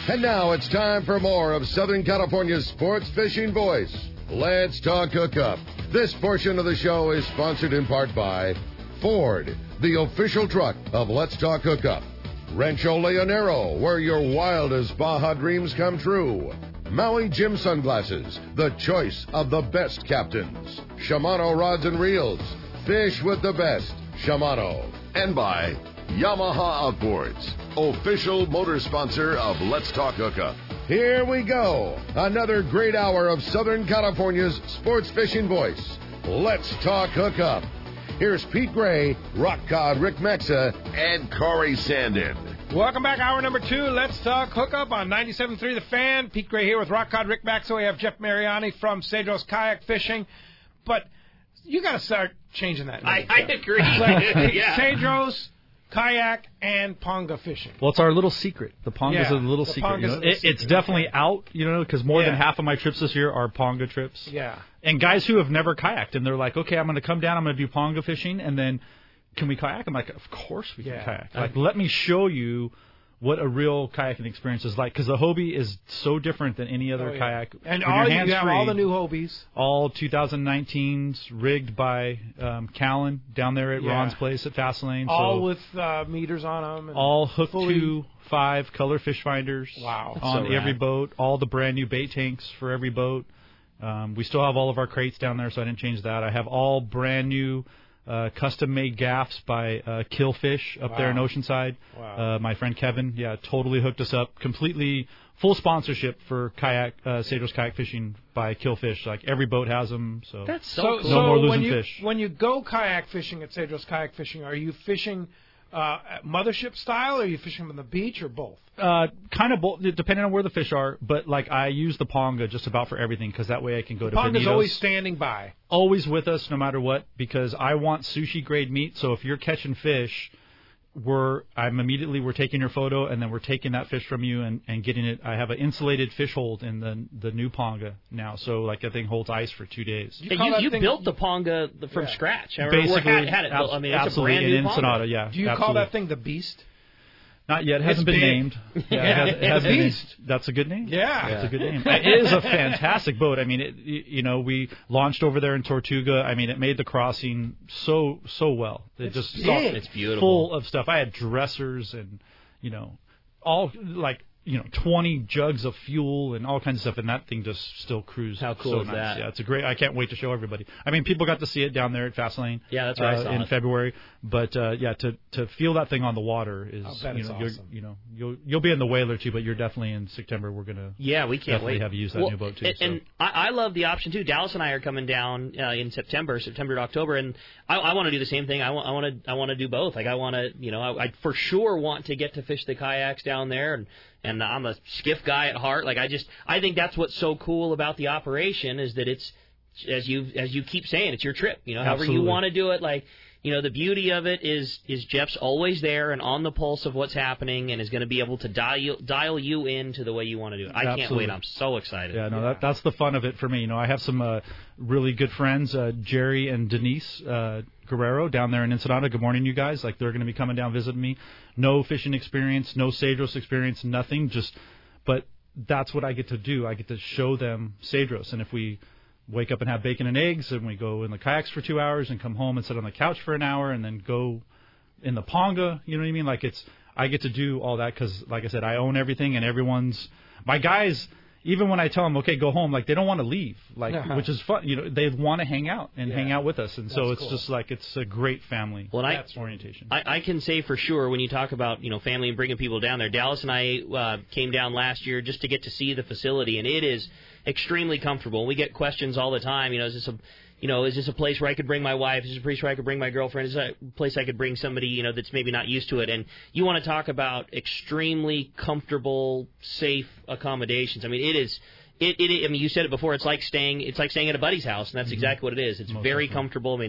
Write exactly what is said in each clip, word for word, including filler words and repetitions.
And now it's time for more of Southern California's sports fishing voice. Let's Talk Hookup. This portion of the show is sponsored in part by Ford, the official truck of Let's Talk Hookup. Rancho Leonero, where your wildest Baja dreams come true. Maui Jim Sunglasses, the choice of the best captains. Shimano Rods and Reels, fish with the best. Shimano. And by Yamaha Outboards, official motor sponsor of Let's Talk Hookup. Here we go. Another great hour of Southern California's sports fishing voice. Let's Talk Hookup. Here's Pete Gray, Rock Cod Rick Mexa, and Corey Sandin. Welcome back, hour number two. Let's Talk Hookup on ninety-seven point three The Fan. Pete Gray here with Rock Cod Rick Mexa. We have Jeff Mariani from Cedros Kayak Fishing. But you got to start changing that. I, I agree. Like, yeah. Cedros, kayak, and ponga fishing. Well, it's our little secret. The ponga's yeah, a little the secret. You know? a it, secret. It's definitely out, you know, because more yeah. than half of my trips this year are ponga trips. Yeah. And guys who have never kayaked, and they're like, okay, I'm going to come down, I'm going to do ponga fishing, and then can we kayak? I'm like, of course we yeah. can kayak. Like, let me show you what a real kayaking experience is like, because the Hobie is so different than any other oh, yeah. kayak. And when all you're you have hands-free, all the new Hobies. all twenty nineteens rigged by um, Callan down there at yeah. Ron's place at Fastlane. All so with uh, meters on them. And all hooked fully... to five color fish finders. Wow. On so every rad. boat. All the brand new bait tanks for every boat. Um, we still have all of our crates down there, so I didn't change that. I have all brand new uh, custom-made gaffs by uh, Killfish up wow. there in Oceanside. Wow. Uh, my friend Kevin, yeah, totally hooked us up. Completely full sponsorship for kayak, uh, Cedros Kayak Fishing by Killfish. Like, every boat has them. So That's so, So, cool. No so more losing when you, fish. When you go kayak fishing at Cedros Kayak Fishing, are you fishing uh, at mothership style, or are you fishing on the beach, or both? Uh, kind of both, depending on where the fish are. But, like, I use the ponga just about for everything, because that way I can go to Ponga's Bonitos. always standing by. Always with us, no matter what, because I want sushi-grade meat. So if you're catching fish, we're I'm immediately we're taking your photo, and then we're taking that fish from you and, and getting it. I have an insulated fish hold in the the new ponga now, so like that thing holds ice for two days. You, call you, that you thing- built the ponga from Yeah. scratch. Or, Basically, or had, had it built. I mean, it's a absolutely brand new in ponga. Ensenada, yeah. Do you absolutely. call that thing the Beast? Not yet. It hasn't It's been big. named. Yeah, Yeah, it hasn't, it the hasn't been named. Beast. That's a good name. Yeah. That's a good name. It is a fantastic boat. I mean, it, you know, we launched over there in Tortuga. I mean, it made the crossing so so well. It It's just big. saw- It's beautiful. full of stuff. I had dressers and you know, all like you know, twenty jugs of fuel and all kinds of stuff, and that thing just still cruised. How cool so is nice. that? Yeah, it's a great. I can't wait to show everybody. I mean, people got to see it down there at Fastlane. Yeah, that's where I uh, saw in it. February. But uh, yeah, to to feel that thing on the water is I'll bet you it's know awesome. you're, you know you'll you'll be in the Whaler too, but you're definitely in September. We're gonna Yeah, we can't definitely wait. have you use that well, new boat too. And, so. and I, I love the option too. Dallas and I are coming down uh, in September, September to October, and I, I want to do the same thing. I want, I want to, I want to do both. Like I want to, you know, I, I for sure want to get to fish the kayaks down there, and and I'm a skiff guy at heart. Like I just, I think that's what's so cool about the operation is that it's, as you as you keep saying, it's your trip. You know, however Absolutely. you want to do it, like. You know, the beauty of it is is Jeff's always there and on the pulse of what's happening and is going to be able to dial, dial you into the way you want to do it. I can't Absolutely. wait. I'm so excited. Yeah, no, Yeah. That, that's the fun of it for me. You know, I have some uh, really good friends, uh, Jerry and Denise uh, Guerrero down there in Ensenada. Good morning, you guys. Like, they're going to be coming down visiting me. No fishing experience, no Cedros experience, nothing. Just, but that's what I get to do. I get to show them Cedros. And if we wake up and have bacon and eggs, and we go in the kayaks for two hours and come home and sit on the couch for an hour and then go in the ponga, you know what I mean? Like, it's, I get to do all that because, like I said, I own everything, and everyone's, my guys, even when I tell them, okay, go home, like, they don't want to leave, like, Uh-huh. which is fun. You know, they want to hang out and Yeah. hang out with us. And so That's it's cool. just like, it's a great family Well, and I, orientation. I, I can say for sure when you talk about, you know, family and bringing people down there, Dallas and I uh, came down last year just to get to see the facility, and it is extremely comfortable. We get questions all the time, you know, is this a, you know, is this a place where I could bring my wife? Is this a place where I could bring my girlfriend? Is this a place I could bring somebody, you know, that's maybe not used to it? And you want to talk about extremely comfortable, safe accommodations. I mean, it is... It, it, I mean, you said it before. It's like staying. It's like staying at a buddy's house, and that's exactly what it is. It's Most very definitely. comfortable. I mean,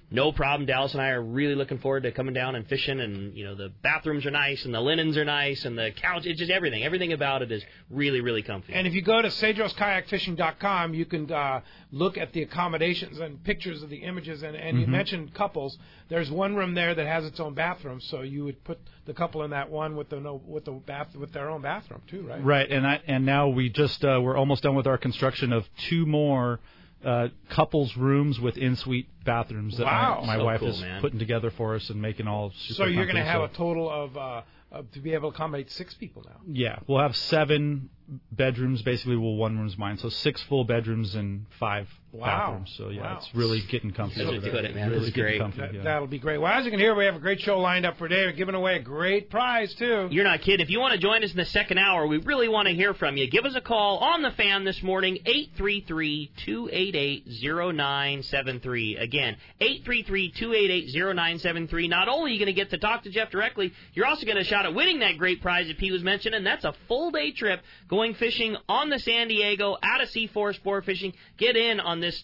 no problem. Dallas and I are really looking forward to coming down and fishing, and, you know, the bathrooms are nice, and the linens are nice, and the couch, it's just everything. Everything about it is really, really comfy. And if you go to Cedros Kayak Fishing dot com, you can uh, look at the accommodations and pictures of the images, and, and mm-hmm. you mentioned couples. There's one room there that has its own bathroom, so you would put the couple in that one with the no with the bath with their own bathroom too, right? Right, and I, and now we just uh, we're almost done with our construction of two more uh, couples rooms with in-suite bathrooms that wow. my, my so wife cool, is man. putting together for us and making all super So you're going to have so. a total of, uh, of to be able to accommodate six people now. Yeah, we'll have seven bedrooms. Basically, well, one room's mine, so six full bedrooms and five wow. bathrooms. So yeah, wow. it's really getting comfy. That's over what there. doing it, man. Really This is getting great. comfy, That, yeah. That'll be great. Well, as you can hear, we have a great show lined up for today. We're giving away a great prize too. You're not kidding. If you want to join us in the second hour, we really want to hear from you. Give us a call on the fan this morning, eight three three, two eight eight, zero nine seven three. Again, eight three three, two eight eight, zero nine seven three. Not only are you going to get to talk to Jeff directly, you're also going to shot at winning that great prize that Pete was mentioning. That's a full-day trip going fishing on the San Diego out of C four Sport Fishing. Get in on this,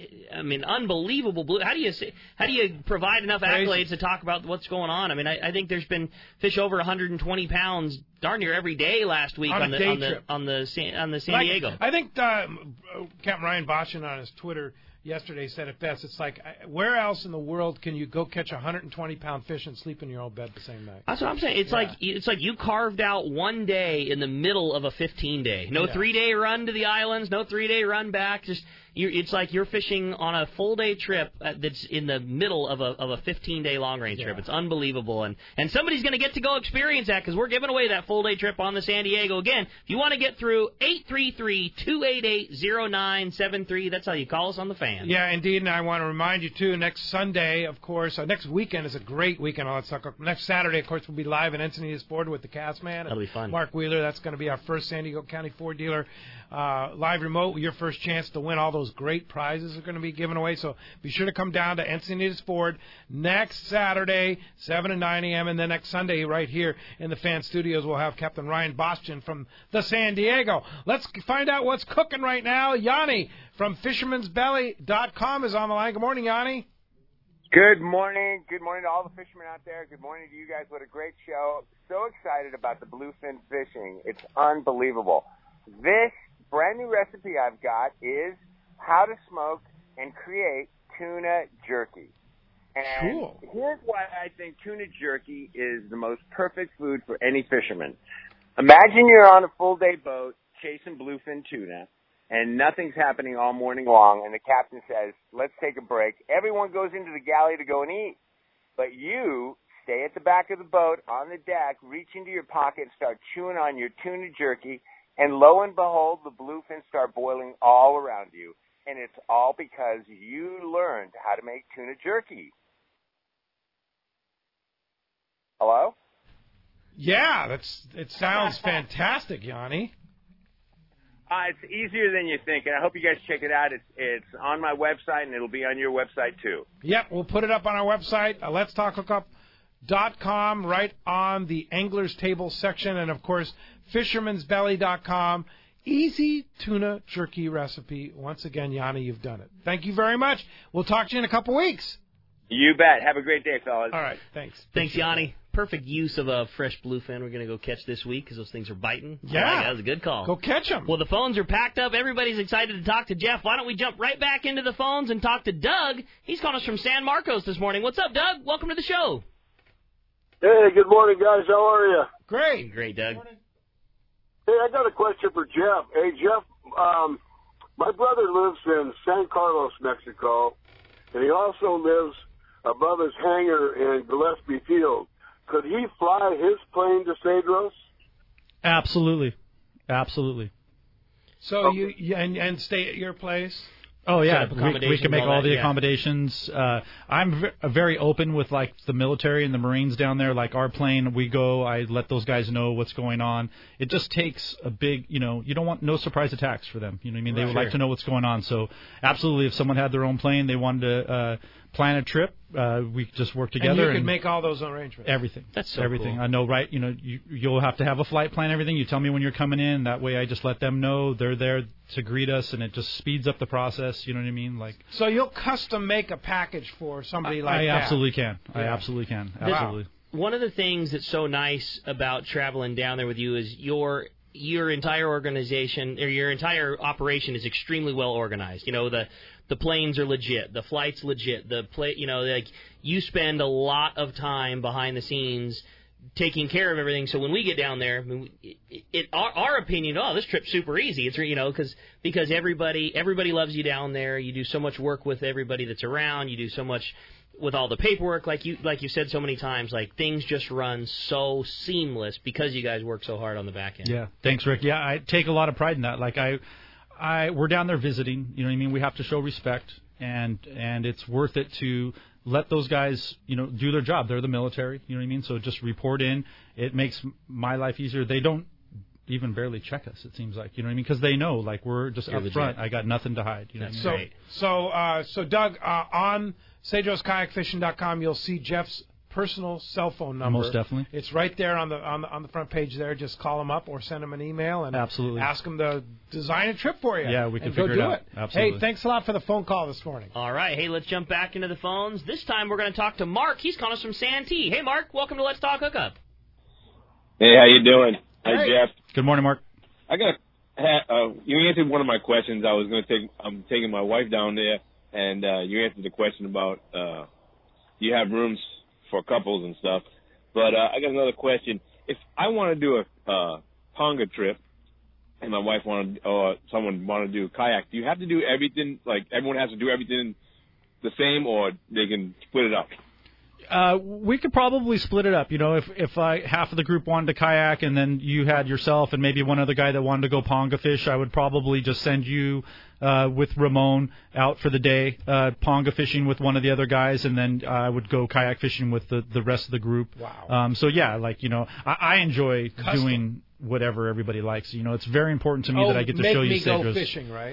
I mean, unbelievable blue. How do you say, how do you provide enough Crazy. accolades to talk about what's going on? I mean, I, I think there's been fish over one hundred twenty pounds darn near every day last week On a on, the day on the trip. on the San, on the San Like, Diego. I think uh, Captain Ryan Boschen on his Twitter yesterday said it best. It's like, where else in the world can you go catch a one hundred twenty pound fish and sleep in your own bed the same night? That's what I'm saying. It's Yeah. like it's like you carved out one day in the middle of a fifteen day. No Yeah. three day run to the islands. No three day run back. Just you're, it's like you're fishing on a full day trip uh, that's in the middle of a of a fifteen day long range Yeah. trip. It's unbelievable, and and somebody's going to get to go experience that because we're giving away that full day trip on the San Diego. Again, if you want to get through, eight three three, two eight eight, zero nine seven three. That's how you call us on the fan. Yeah, indeed, and I want to remind you, too, next Sunday, of course, uh, next weekend is a great weekend. Let's talk. Next Saturday, of course, we'll be live in Encinitas Ford with the cast man. That'll be fun. Mark Wheeler, that's going to be our first San Diego County Ford dealer. Uh, live remote, your first chance to win all those great prizes are going to be given away. So be sure to come down to Encinitas Ford next Saturday, seven to nine a.m., and then next Sunday right here in the Fan Studios, we'll have Captain Ryan Boschen from the San Diego. Let's find out what's cooking right now. Yanni from fisherman's belly dot com is on the line. Good morning, Yanni. Good morning. Good morning to all the fishermen out there. Good morning to you guys. What a great show. So excited about the bluefin fishing. It's unbelievable. This brand new recipe I've got is how to smoke and create tuna jerky. And Cool. here's why I think tuna jerky is the most perfect food for any fisherman. Imagine you're on a full-day boat chasing bluefin tuna, and nothing's happening all morning long, and the captain says, let's take a break. Everyone goes into the galley to go and eat. But you stay at the back of the boat on the deck, reach into your pocket, and start chewing on your tuna jerky, and lo and behold, the bluefin start boiling all around you. And it's all because you learned how to make tuna jerky. Hello? Yeah, that's it sounds fantastic, Yanni. Uh, it's easier than you think, and I hope you guys check it out. It's it's on my website, and it'll be on your website, too. Yep, we'll put it up on our website, uh, lets talk hookup dot com, right on the Angler's Table section, and, of course, fisherman's belly dot com. Easy tuna jerky recipe. Once again, Yanni, you've done it. Thank you very much. We'll talk to you in a couple weeks. You bet. Have a great day, fellas. All right, thanks. Thanks, Yanni. Perfect use of a fresh bluefin we're going to go catch this week because those things are biting. Yeah. I like it. That was a good call. Go catch them. Well, the phones are packed up. Everybody's excited to talk to Jeff. Why don't we jump right back into the phones and talk to Doug? He's calling us from San Marcos this morning. What's up, Doug? Welcome to the show. Hey, good morning, guys. How are you? Great. Great, Doug. Hey, I got a question for Jeff. Hey, Jeff, um, my brother lives in San Carlos, Mexico, and he also lives above his hangar in Gillespie Field. Could he fly his plane to Cedros? Absolutely, absolutely. So you, you and, and stay at your place? Oh yeah, Set up we, we accommodations, can make all all that, the yeah. accommodations. Uh, I'm v- very open with like the military and the Marines down there. Like our plane, we go. I let those guys know what's going on. It just takes a big, you know, you don't want no surprise attacks for them. You know what I mean? They would Sure. like to know what's going on. So absolutely, if someone had their own plane, they wanted to uh, plan a trip. Uh, we just work together. And you and can make all those arrangements. Everything. That's so everything. cool. I know, right? You know, you, you'll have to have a flight plan. Everything. You tell me when you're coming in. That way, I just let them know they're there to greet us, and it just speeds up the process. You know what I mean? Like. So you'll custom make a package for somebody I, like I that. absolutely can. Yeah. I absolutely can. Wow. Absolutely. One of the things that's so nice about traveling down there with you is your your entire organization or your entire operation is extremely well organized. You know, the the planes are legit, the flights legit, the play, you know, like you spend a lot of time behind the scenes taking care of everything. So when we get down there, I mean, it, it our, our opinion, oh, this trip's super easy. It's, you know, because because everybody everybody loves you down there. You do so much work with everybody that's around. You do so much with all the paperwork, like you like you said so many times, like things just run so seamless because you guys work so hard on the back end. Yeah, thanks, Rick. Yeah, I take a lot of pride in that. Like I, I we're down there visiting. You know what I mean? We have to show respect, and and it's worth it to let those guys, you know, do their job. They're the military. You know what I mean? So just report in. It makes my life easier. They don't even barely check us, it seems like. You know what I mean? Because they know, like, we're just You're up legit. front. I got nothing to hide. You know That's what I mean? great. So, uh, so Doug, uh, on Cedros Kayak Fishing dot com, you'll see Jeff's personal cell phone number. Most definitely. It's right there on the on the on the front page there. Just call him up or send him an email and Absolutely. ask him to design a trip for you. Yeah, we can and figure go it do out. it. Absolutely. Hey, thanks a lot for the phone call this morning. All right, hey, let's jump back into the phones. This time we're going to talk to Mark. He's calling us from Santee. Hey, Mark, welcome to Let's Talk Hookup. Hey, how you doing? Hey, Hey. Jeff. Good morning, Mark. I got. Uh, you answered one of my questions. I was going to take. I'm taking my wife down there, and uh, you answered the question about uh, you have rooms for couples and stuff. But uh, I got another question. If I want to do a uh, Ponga trip, and my wife wanted, or someone want to do a kayak, do you have to do everything? Like everyone has to do everything the same, or they can split it up? Uh, we could probably split it up. You know, if if I half of the group wanted to kayak and then you had yourself and maybe one other guy that wanted to go ponga fish, I would probably just send you uh, with Ramon out for the day, uh, ponga fishing with one of the other guys, and then I would go kayak fishing with the, the rest of the group. Wow. Um, so yeah, like you know, I, I enjoy Custom. doing whatever everybody likes. You know, it's very important to me oh, that I get to make show you me go Cedros. fishing, right?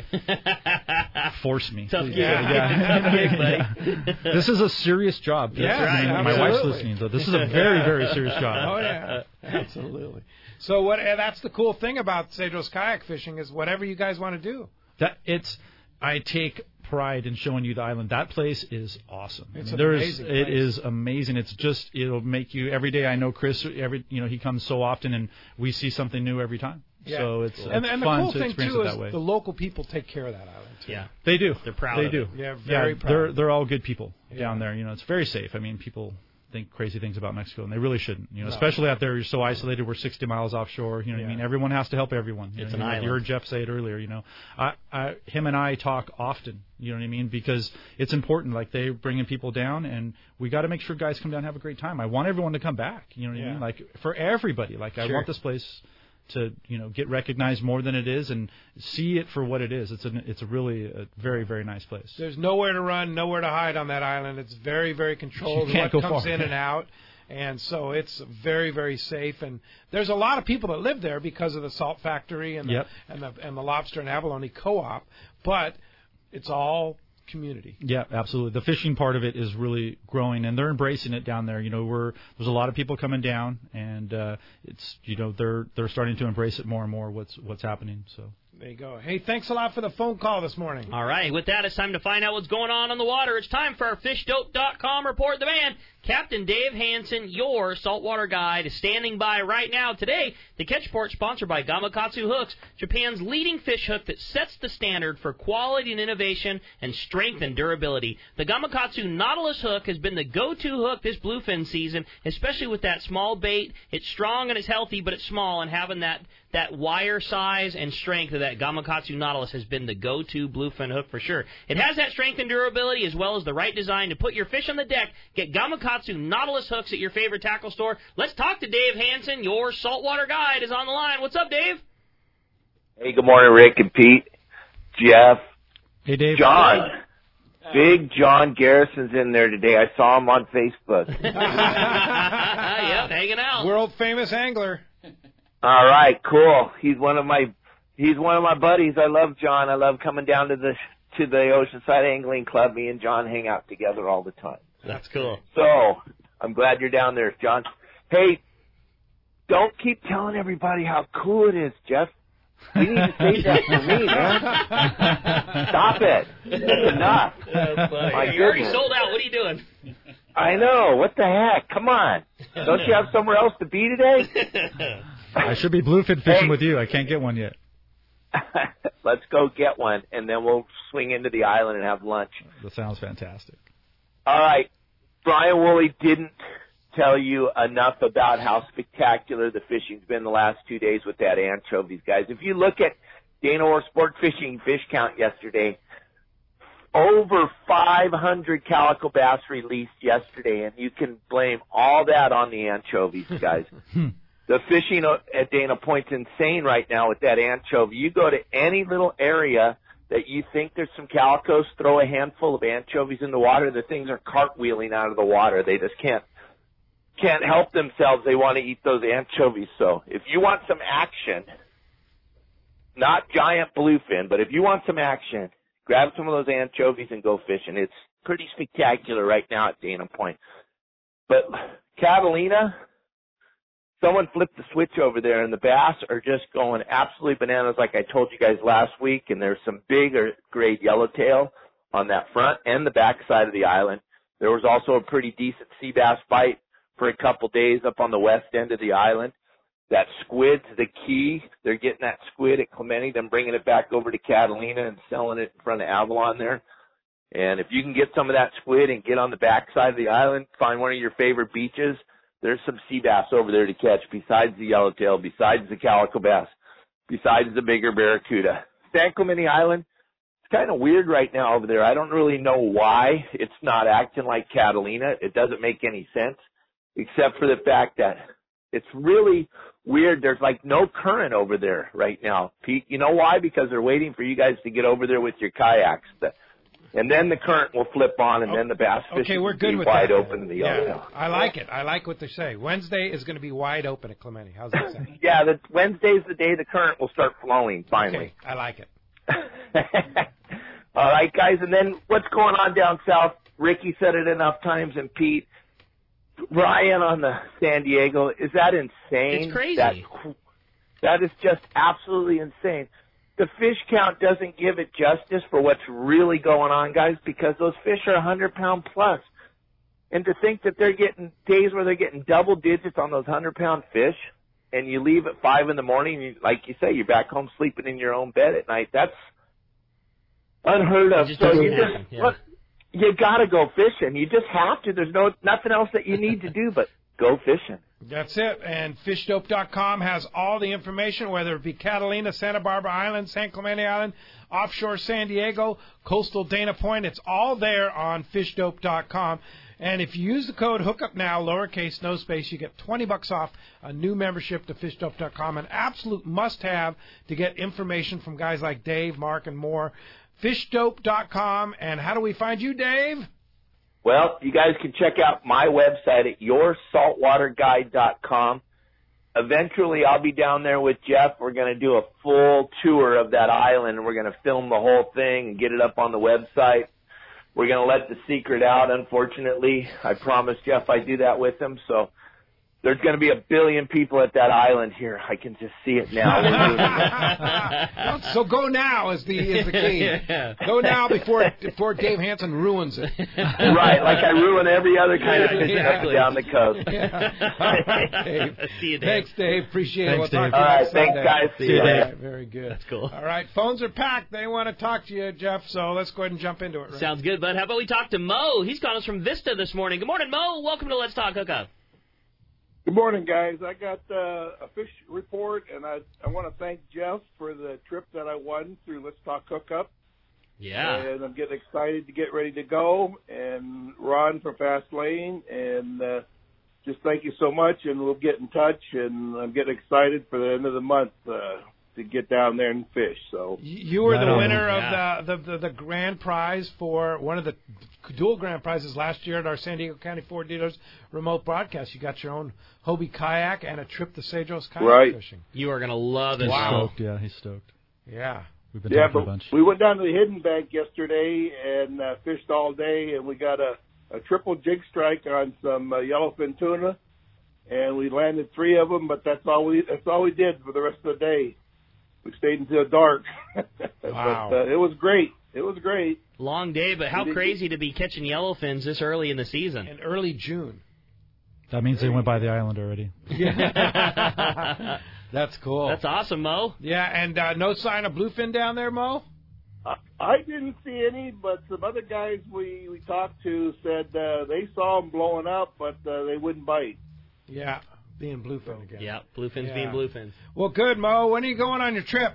Force me. Tough please. gig. Yeah. Tough gig, buddy. Yeah. This is a serious job. Yeah, I mean, right, my wife's absolutely. listening, so this is a very, very serious job. Oh yeah, absolutely. So what? Uh, that's the cool thing about Cedros kayak fishing is whatever you guys want to do. That it's, I take pride in showing you the island. That place is awesome. It's I mean, an there is, amazing it place. is amazing. It's just, it'll make you every day. I know Chris. Every you know he comes so often, and we see something new every time. Yeah. So it's, And, it's and the fun cool to thing experience too it is that way. the local people take care of that island too. Yeah. They do. They're proud They of do. it. Yeah, very yeah, proud. They're they're all good people Yeah. down there. You know, it's very safe. I mean, people think crazy things about Mexico, and they really shouldn't. You know, No. especially out there, you're so isolated. We're sixty miles offshore. You know what Yeah. I mean? Everyone has to help everyone. You It's know, an like island. you heard Jeff say it earlier. You know, I, I, him and I talk often. You know what I mean? Because it's important. Like they bringing people down, and we got to make sure guys come down and have a great time. I want everyone to come back. You know what Yeah. I mean? Like for everybody. Like I Sure. want this place to you know get recognized more than it is and see it for what it is. It's a it's a really a very very nice place. There's nowhere to run, nowhere to hide on that island. It's very, very controlled. You can't what go comes far. in and out, and so it's very, very safe. And there's a lot of people that live there because of the salt factory and the, Yep. and the and the lobster and abalone co-op. But it's all community. Yeah, absolutely. The fishing part of it is really growing, and they're embracing it down there. You know, we're there's a lot of people coming down, and uh, it's you know they're they're starting to embrace it more and more. What's what's happening? So There you go. Hey, thanks a lot for the phone call this morning. All right, with that, it's time to find out what's going on on the water. It's time for our fish dope dot com report. The man, Captain Dave Hansen, your saltwater guide, is standing by right now. Today, the Catch Report sponsored by Gamakatsu Hooks, Japan's leading fish hook that sets the standard for quality and innovation and strength and durability. The Gamakatsu Nautilus hook has been the go-to hook this bluefin season, especially with that small bait. It's strong and it's healthy, but it's small, and having that that wire size and strength of that Gamakatsu Nautilus has been the go-to bluefin hook for sure. It has that strength and durability as well as the right design to put your fish on the deck. Get Gamakatsu Nautilus hooks at your favorite tackle store. Let's talk to Dave Hansen, your saltwater guide, is on the line. What's up, Dave? Hey, good morning, Rick and Pete, Jeff, hey Dave, John. Big John Garrison's in there today. I saw him on Facebook. Yep, hanging out. World famous angler. All right, cool. He's one of my he's one of my buddies. I love John. I love coming down to the to the Oceanside Angling Club. Me and John hang out together all the time. That's cool. So I'm glad you're down there, John. Hey, don't keep telling everybody how cool it is, Jeff. You need to say that for me, man. Stop it. That's enough. That's funny. My You already goodness. sold out. What are you doing? I know. What the heck? Come on. Don't you have somewhere else to be today? I should be bluefin fishing Hey. with you. I can't get one yet. Let's go get one, and then we'll swing into the island and have lunch. That sounds fantastic. All right. Brian Woolley didn't tell you enough about how spectacular the fishing's been the last two days with that anchovies, guys. If you look at Dana Orr Sport Fishing fish count yesterday, over five hundred calico bass released yesterday, and you can blame all that on the anchovies, guys. The fishing at Dana Point's insane right now with that anchovy. You go to any little area that you think there's some calicos, throw a handful of anchovies in the water. The things are cartwheeling out of the water. They just can't can't help themselves. They want to eat those anchovies. So if you want some action, not giant bluefin, but if you want some action, grab some of those anchovies and go fishing. It's pretty spectacular right now at Dana Point. But Catalina, someone flipped the switch over there, and the bass are just going absolutely bananas like I told you guys last week, and there's some bigger grade yellowtail on that front and the back side of the island. There was also a pretty decent sea bass bite for a couple days up on the west end of the island. That squid's the key. They're getting that squid at Clemente, then bringing it back over to Catalina and selling it in front of Avalon there. And if you can get some of that squid and get on the back side of the island, find one of your favorite beaches, there's some sea bass over there to catch besides the yellowtail, besides the calico bass, besides the bigger barracuda. San Clemente Island, it's kind of weird right now over there. I don't really know why it's not acting like Catalina. It doesn't make any sense, except for the fact that it's really weird. There's like no current over there right now, Pete. You know why? Because they're waiting for you guys to get over there with your kayaks. The, And then the current will flip on, and then the bass fishing Okay, we're will good be with wide that. open in the Yeah, yellowtail. I like it. I like what they say. Wednesday is going to be wide open at Clemente. How's that sound? Yeah, the Wednesday's the day the current will start flowing, finally. Okay, I like it. All right, guys, and then what's going on down south? Ricky said it enough times, and Pete. Ryan on the San Diego, is that insane? It's crazy. That, that is just absolutely insane. The fish count doesn't give it justice for what's really going on, guys, because those fish are one hundred pound plus. And to think that they're getting days where they're getting double digits on those one hundred pound fish, and you leave at five in the morning, you, like you say, you're back home sleeping in your own bed at night, that's unheard of. It just so doesn't you happen, just, yeah. look, you gotta go fishing. You just have to. There's no nothing else that you need to do but go fishing. That's it. And fish dope dot com has all the information, whether it be Catalina, Santa Barbara Island, San Clemente Island, offshore San Diego, coastal Dana Point. It's all there on fish dope dot com. And if you use the code HOOKUPNOW, lowercase, no space, you get twenty bucks off a new membership to fish dope dot com. An absolute must-have to get information from guys like Dave, Mark, and more. fish dope dot com. And how do we find you, Dave? Well, you guys can check out my website at your saltwater guide dot com. Eventually, I'll be down there with Jeff. We're going to do a full tour of that island, and we're going to film the whole thing and get it up on the website. We're going to let the secret out, unfortunately. I promised Jeff I'd do that with him, so there's going to be a billion people at that island here. I can just see it now. So go now is the is the key. Yeah. Go now before before Dave Hansen ruins it. Right, like I ruin every other kind of fishing up and Exactly. down the coast. Yeah. All right, Dave. See you, Dave. Thanks, Dave. Appreciate it. Thanks, We'll talk Dave. to you All right, next thanks, Sunday. guys. See you All later. right, very good. That's cool. All right, phones are packed. They want to talk to you, Jeff, so let's go ahead and jump into it. Right? Sounds good, bud. How about we talk to Mo? He's calling us from Vista this morning. Good morning, Mo. Welcome to Let's Talk Hookup. Good morning, guys. I got uh, a fish report, and I I want to thank Jeff for the trip that I won through Let's Talk Hookup. Yeah. And I'm getting excited to get ready to go. And Ron from Fast Lane, and uh, just thank you so much, and we'll get in touch. And I'm getting excited for the end of the month uh, to get down there and fish. So You were Right the on. winner Yeah. of the, the, the, the grand prize for one of the dual grand prizes last year at our San Diego County Ford Dealers remote broadcast. You got your own Hobie kayak and a trip to Cedros kayak Right. fishing. You are going to love it. He's Wow. stoked. Yeah, he's stoked. Yeah. We've been yeah, talking but a bunch. we went down to the Hidden Bank yesterday and uh, fished all day, and we got a, a triple jig strike on some uh, yellowfin tuna, and we landed three of them. But that's all we that's all we did for the rest of the day. We stayed until dark. Wow. But uh, it was great. It was great. Long day, but how crazy to be catching yellowfins this early in the season. In early June. That means they went by the island already. Yeah. That's cool. That's awesome, Mo. Yeah, and uh, no sign of bluefin down there, Mo? I, I didn't see any, but some other guys we, we talked to said uh, they saw them blowing up, but uh, they wouldn't bite. Yeah, being bluefin again. Yeah, bluefins Yeah. being bluefins. Well, good, Mo. When are you going on your trip?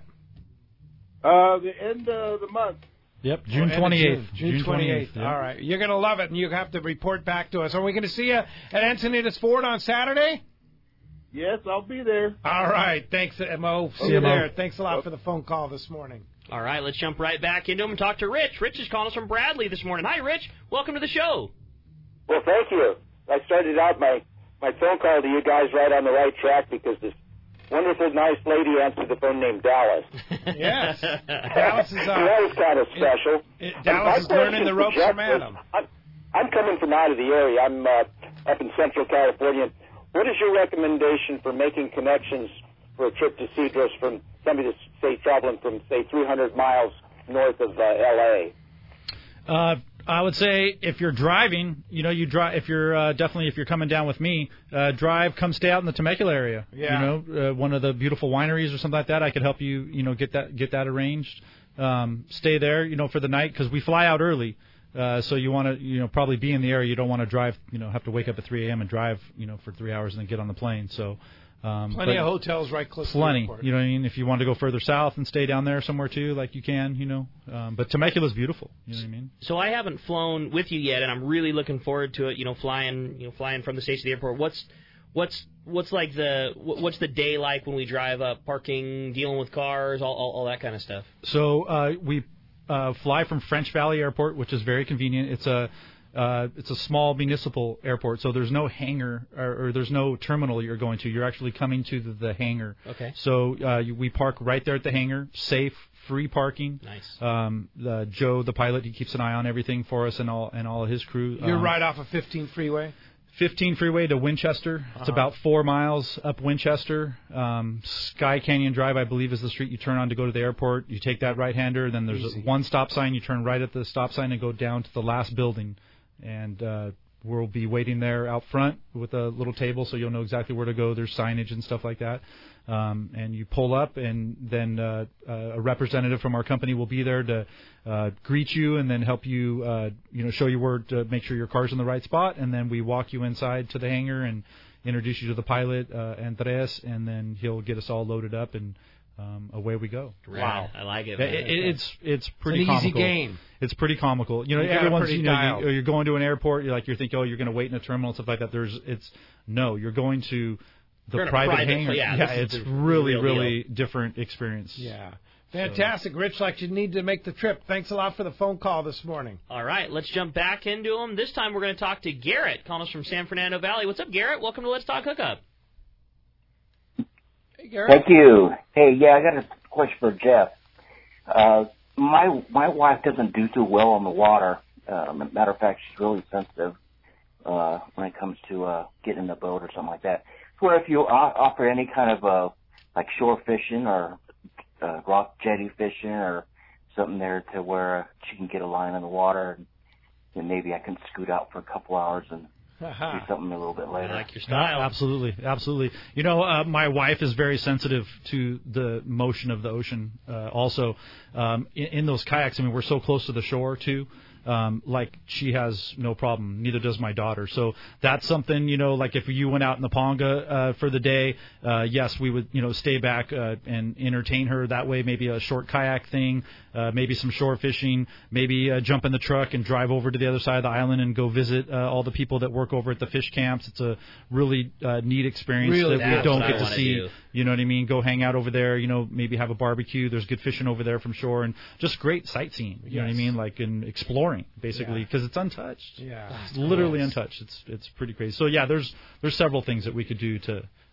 Uh, the end of the month. Yep, Oh, June end of twenty-eighth. June, June twenty-eighth. yeah. All right. You're going to love it, and you have to report back to us. Are we going to see you at Encinitas Ford on Saturday? Yes, I'll be there. All right. Thanks, uh, Mo. See See you you, Mo. there. Thanks a lot for the phone call this morning. All right, let's jump right back into him and talk to Rich. Rich is calling us from Bradley this morning. Hi, Rich. Welcome to the show. Well, thank you. I started out my, my phone call to you guys right on the right track because this wonderful, nice lady answered the phone named Dallas. Yes. Dallas is uh, that was kind of special. It, it, Dallas is learning the ropes from Adam. I'm, I'm coming from out of the area. I'm uh, up in Central California. What is your recommendation for making connections for a trip to Cedros from somebody that's, say, traveling from, say, three hundred miles north of uh, L A? Uh, I would say if you're driving, you know, you drive. If you're uh, definitely if you're coming down with me, uh, drive. Come stay out in the Temecula area. Yeah. You know, uh, one of the beautiful wineries or something like that. I could help you. You know, get that get that arranged. Um, stay there. You know, for the night because we fly out early. Uh, so you want to, you know, probably be in the area. You don't want to drive. You know, have to wake up at three a.m. and drive. You know, for three hours and then get on the plane. So. Um, Plenty of hotels right close to the Plenty. airport. You know what I mean? If you want to go further south and stay down there somewhere too, like you can, you know. Um, but Temecula's beautiful. You know what I mean? So I haven't flown with you yet, and I'm really looking forward to it. You know, flying, you know, flying from the station to the airport. What's, what's, what's like the, what's the day like when we drive up, parking, dealing with cars, all, all, all that kind of stuff? So uh, we uh, fly from French Valley Airport, which is very convenient. It's a Uh, it's a small municipal airport, so there's no hangar or, or there's no terminal you're going to. You're actually coming to the, the hangar. Okay. So uh, you, we park right there at the hangar, safe, free parking. Nice. Um, the, Joe, the pilot, he keeps an eye on everything for us and all and all of his crew. You're um, right off of fifteen freeway? fifteen freeway to Winchester. It's Uh-huh. about four miles up Winchester. Um, Sky Canyon Drive, I believe, is the street you turn on to go to the airport. You take that right-hander, then there's Easy. a, one stop sign. You turn right at the stop sign and go down to the last building. And uh, we'll be waiting there out front with a little table so you'll know exactly where to go. There's signage and stuff like that. Um, and you pull up, and then uh, uh, a representative from our company will be there to uh, greet you and then help you, uh, you know, show you where to make sure your car's in the right spot. And then we walk you inside to the hangar and introduce you to the pilot, uh, Andres, and then he'll get us all loaded up and Um, away we go. Wow, I like it. It, it, it's it's pretty It's an easy comical. game. It's pretty comical. You know, You got it everyone's pretty you know dialed. you, you're going to an airport. You're like you're thinking, oh, you're going to wait in a terminal and stuff like that. There's it's no, you're going to the You're in a private, private- hangar. yeah, yeah this is it's the really real deal. really different experience. Yeah. Fantastic, Rich. Like you need to make the trip. Thanks a lot for the phone call this morning. All right, let's jump back into them. This time we're going to talk to Garrett, calling us from San Fernando Valley. What's up, Garrett? Welcome to Let's Talk Hookup. Hey, Garrett. Thank you. Hey, yeah, I got a question for Jeff. Uh, my my wife doesn't do too well on the water. Um, matter of fact, she's really sensitive uh, when it comes to uh, getting in the boat or something like that. So, if you o- offer any kind of uh, like shore fishing or uh, rock jetty fishing or something there to where she can get a line in the water, and then maybe I can scoot out for a couple hours and do something a little bit later. I like your style. Yeah, absolutely, absolutely. You know, uh, my wife is very sensitive to the motion of the ocean. Uh, also, um, in, in those kayaks, I mean, we're so close to the shore too. Um, like she has no problem. Neither does my daughter. So that's something, you know, like if you went out in the Ponga uh, for the day, uh, yes, we would, you know, stay back uh, and entertain her that way. Maybe a short kayak thing, uh, maybe some shore fishing, maybe uh, jump in the truck and drive over to the other side of the island and go visit uh, all the people that work over at the fish camps. It's a really uh, neat experience Really, that we that's don't what I get to wanna see. do. You know what I mean? Go hang out over there, you know, maybe have a barbecue. There's good fishing over there from shore and just great sightseeing. You know what I Yes. mean? Like in exploring, basically, Yeah. because it's untouched. Yeah. It's literally untouched. It's it's pretty crazy. So, yeah, there's there's several things that we could do to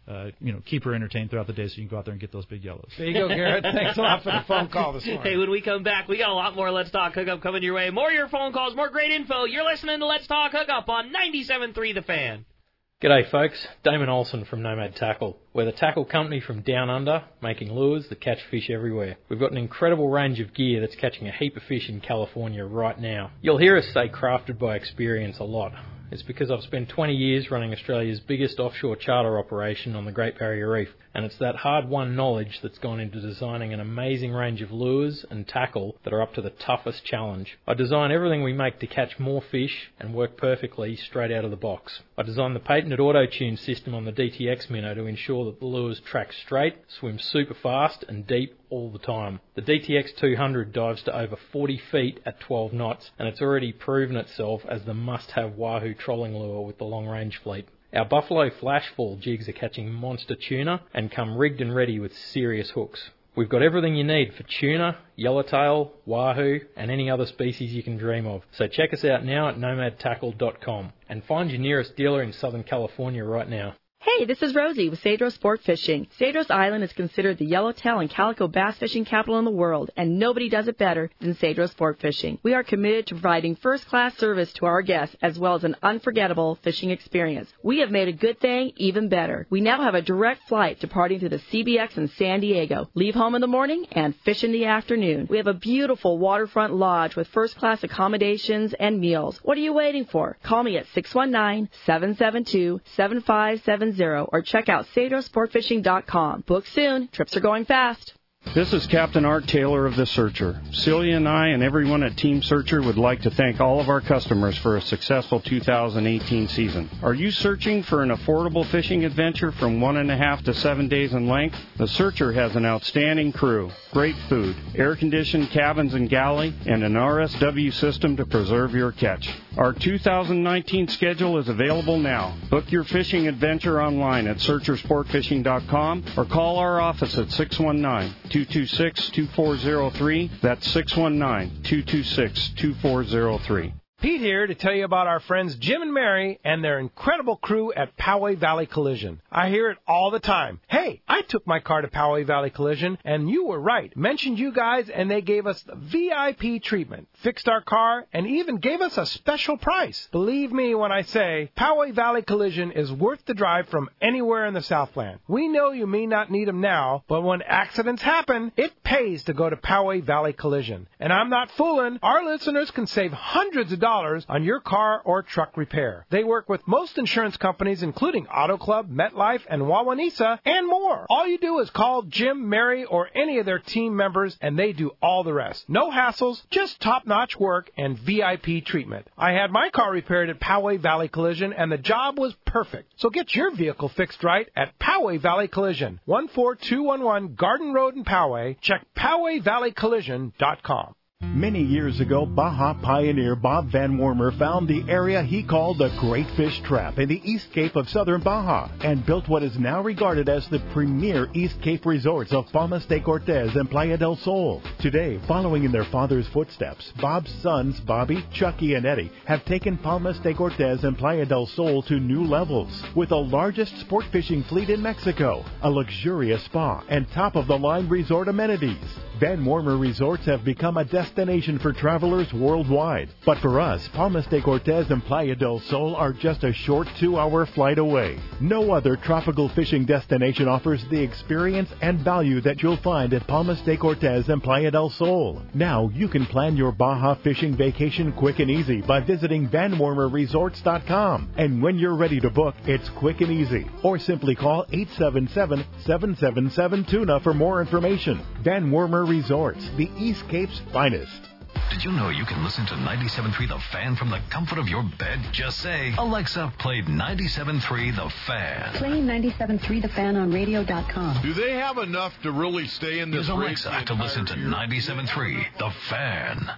uh, you know, keep her entertained throughout the day so you can go out there and get those big yellows. There you go, Garrett. Thanks a lot for the phone call this morning. Hey, when we come back, we got a lot more Let's Talk Hookup coming your way. More of your phone calls, more great info. You're listening to Let's Talk Hookup on ninety-seven point three The Fan. G'day folks, Damon Olson from Nomad Tackle. We're the tackle company from Down Under, making lures that catch fish everywhere. We've got an incredible range of gear that's catching a heap of fish in California right now. You'll hear us say crafted by experience a lot. It's because I've spent twenty years running Australia's biggest offshore charter operation on the Great Barrier Reef, and it's that hard-won knowledge that's gone into designing an amazing range of lures and tackle that are up to the toughest challenge. I design everything we make to catch more fish and work perfectly straight out of the box. I designed the patented auto-tune system on the D T X Minnow to ensure that the lures track straight, swim super fast and deep all the time. The D T X two hundred dives to over forty feet at twelve knots, and it's already proven itself as the must-have wahoo trolling lure with the long-range fleet. Our Buffalo Flashfall jigs are catching monster tuna and come rigged and ready with serious hooks. We've got everything you need for tuna, yellowtail, wahoo, and any other species you can dream of. So check us out now at nomad tackle dot com and find your nearest dealer in Southern California right now. Hey, this is Rosie with Cedros Sport Fishing. Cedros Island is considered the yellowtail and calico bass fishing capital in the world, and nobody does it better than Cedros Sport Fishing. We are committed to providing first-class service to our guests as well as an unforgettable fishing experience. We have made a good thing even better. We now have a direct flight departing to the C B X in San Diego. Leave home in the morning and fish in the afternoon. We have a beautiful waterfront lodge with first-class accommodations and meals. What are you waiting for? Call me at six one nine, seven seven two, seven five seven zero or check out Cedros Sport Fishing dot com. Book soon. Trips are going fast. This is Captain Art Taylor of The Searcher. Celia and I and everyone at Team Searcher would like to thank all of our customers for a successful two thousand eighteen season. Are you searching for an affordable fishing adventure from one and a half to seven days in length? The Searcher has an outstanding crew, great food, air-conditioned cabins and galley, and an R S W system to preserve your catch. Our two thousand nineteen schedule is available now. Book your fishing adventure online at searcher sport fishing dot com or call our office at six one nine, two two six, two four zero three. That's six one nine, two two six, two four zero three. Pete here to tell you about our friends Jim and Mary and their incredible crew at Poway Valley Collision. I hear it all the time. Hey, I took my car to Poway Valley Collision, and you were right. Mentioned you guys, and they gave us the V I P treatment. Fixed our car, and even gave us a special price. Believe me when I say Poway Valley Collision is worth the drive from anywhere in the Southland. We know you may not need them now, but when accidents happen, it pays to go to Poway Valley Collision. And I'm not fooling. Our listeners can save hundreds of dollars on your car or truck repair. They work with most insurance companies, including Auto Club, MetLife, and Wawanesa, and more. All you do is call Jim, Mary, or any of their team members, and they do all the rest. No hassles, just top-notch work and V I P treatment. I had my car repaired at Poway Valley Collision, and the job was perfect. So get your vehicle fixed right at Poway Valley Collision, one four two one one Garden Road in Poway. Check Poway Valley Collision dot com. Many years ago, Baja pioneer Bob Van Wormer found the area he called the Great Fish Trap in the East Cape of southern Baja and built what is now regarded as the premier East Cape resorts of Palmas de Cortez and Playa del Sol. Today, following in their father's footsteps, Bob's sons, Bobby, Chucky, and Eddie, have taken Palmas de Cortez and Playa del Sol to new levels with the largest sport fishing fleet in Mexico, a luxurious spa, and top-of-the-line resort amenities. Van Wormer Resorts have become a destination for travelers worldwide. But for us, Palmas de Cortez and Playa del Sol are just a short two-hour flight away. No other tropical fishing destination offers the experience and value that you'll find at Palmas de Cortez and Playa del Sol. Now you can plan your Baja fishing vacation quick and easy by visiting Van Wormer Resorts dot com. And when you're ready to book, it's quick and easy. Or simply call eight seven seven, seven seven seven, TUNA for more information. Van Wormer Resorts, the East Cape's finest. Did you know you can listen to ninety-seven point three The Fan from the comfort of your bed? Just say, Alexa, play ninety-seven point three The Fan. Play ninety-seven point three The Fan on radio dot com. Do they have enough to really stay in this Use Alexa to listen to ninety-seven point three The Fan.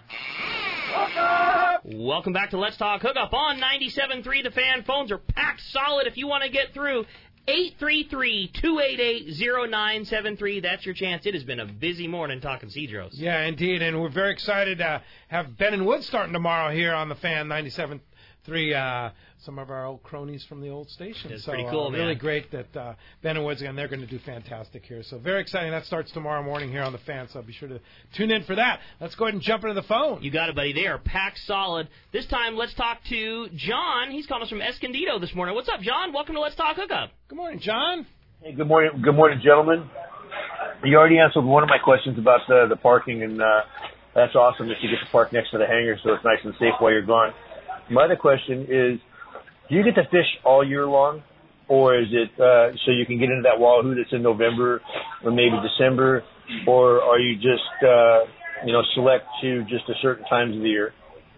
Welcome back to Let's Talk Hookup on ninety-seven point three The Fan. Phones are packed solid if you want to get through. eight three three, two eight eight, zero nine seven three. That's your chance. It has been a busy morning talking Cedros. Yeah, indeed, and we're very excited to have Ben and Wood starting tomorrow here on the Fan ninety-seven point three uh, some of our old cronies from the old station. It's so pretty cool, uh, man. Really great that uh, Ben and Woods, and they're going to do fantastic here. So very exciting. That starts tomorrow morning here on the Fan. So be sure to tune in for that. Let's go ahead and jump into the phone. You got it, buddy. They are packed solid. This time, let's talk to John. He's calling us from Escondido this morning. What's up, John? Welcome to Let's Talk Hookup. Good morning, John. Hey, good morning, good morning, gentlemen. You already answered one of my questions about the the parking, and uh, that's awesome that you get to park next to the hangar, so it's nice and safe while you're gone. My other question is, do you get to fish all year long, or is it uh, so you can get into that wahoo that's in November or maybe December, or are you just uh, you know select to just a certain times of the year?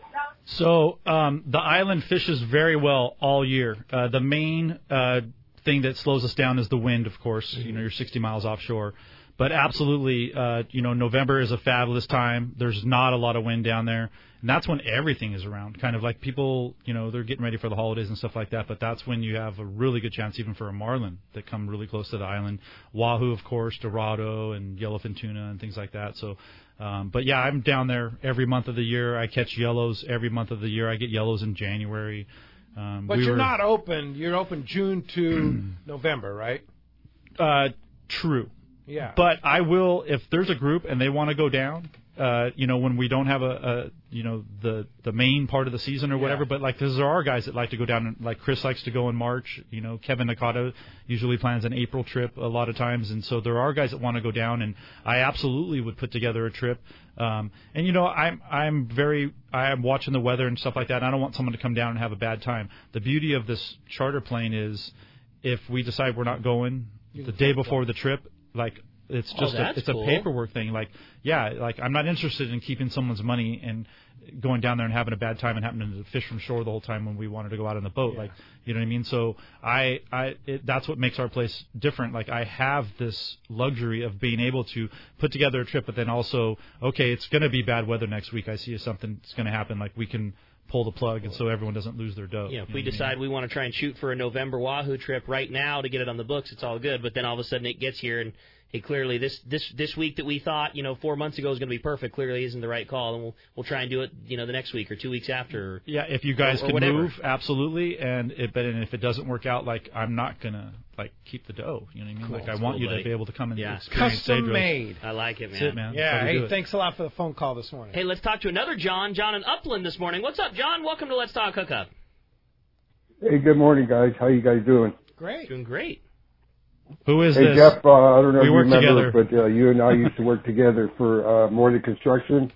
So um, the island fishes very well all year. Uh, the main uh, thing that slows us down is the wind, of course. Mm-hmm. You know, you're sixty miles offshore. But absolutely, uh, you know, November is a fabulous time. There's not a lot of wind down there. And that's when everything is around. Kind of like people, you know, they're getting ready for the holidays and stuff like that. But that's when you have a really good chance even for a marlin that come really close to the island. Wahoo, of course, Dorado and yellowfin tuna and things like that. So, um, but, yeah, I'm down there every month of the year. I catch yellows every month of the year. I get yellows in January. Um, But we you're were, not open. You're open June to November, right? Uh, true. Yeah. But I will, if there's a group and they want to go down, uh, you know, when we don't have a, a you know, the the main part of the season or whatever. Yeah. But like, there are guys that like to go down, and like Chris likes to go in March. You know, Kevin Nakata usually plans an April trip a lot of times, and so there are guys that want to go down, and I absolutely would put together a trip. Um, and you know, I'm I'm very I'm watching the weather and stuff like that. And I don't want someone to come down and have a bad time. The beauty of this charter plane is, if we decide we're not going the day before the trip, like, it's just oh, a, it's cool. a paperwork thing. Like, yeah, like I'm not interested in keeping someone's money and going down there and having a bad time and happening to fish from shore the whole time when we wanted to go out on the boat. Yeah. Like, you know what I mean? So I, I, it, that's what makes our place different. Like, I have this luxury of being able to put together a trip, but then also, okay, it's going to be bad weather next week. I see something's going to happen. Like, we can pull the plug, and so everyone doesn't lose their dough. Yeah, if you we know what I decide mean? we want to try and shoot for a November Wahoo trip right now to get it on the books, it's all good. But then all of a sudden it gets here, and hey, clearly this this this week that we thought, you know, four months ago was going to be perfect, clearly isn't the right call, and we'll we'll try and do it, you know, the next week or two weeks after. Yeah, if you guys or, or can whatever. move, absolutely. And it, but and if it doesn't work out, like, I'm not gonna like keep the dough. You know what I mean? Cool. Like, I That's want cool, you buddy. to be able to come and Yeah. experience Custom Cedros. made. I like it, man. That's it, man. Yeah, That's how we hey, do it. thanks a lot for the phone call this morning. Hey, let's talk to another John, John in Upland this morning. What's up, John? Welcome to Let's Talk Hookup. Hey, good morning, guys. How you guys doing? Great. Doing great. Who is hey, this? Jeff, uh, I don't know We if you work remember, together. but uh, you and I used to work together for uh, Morley Construction.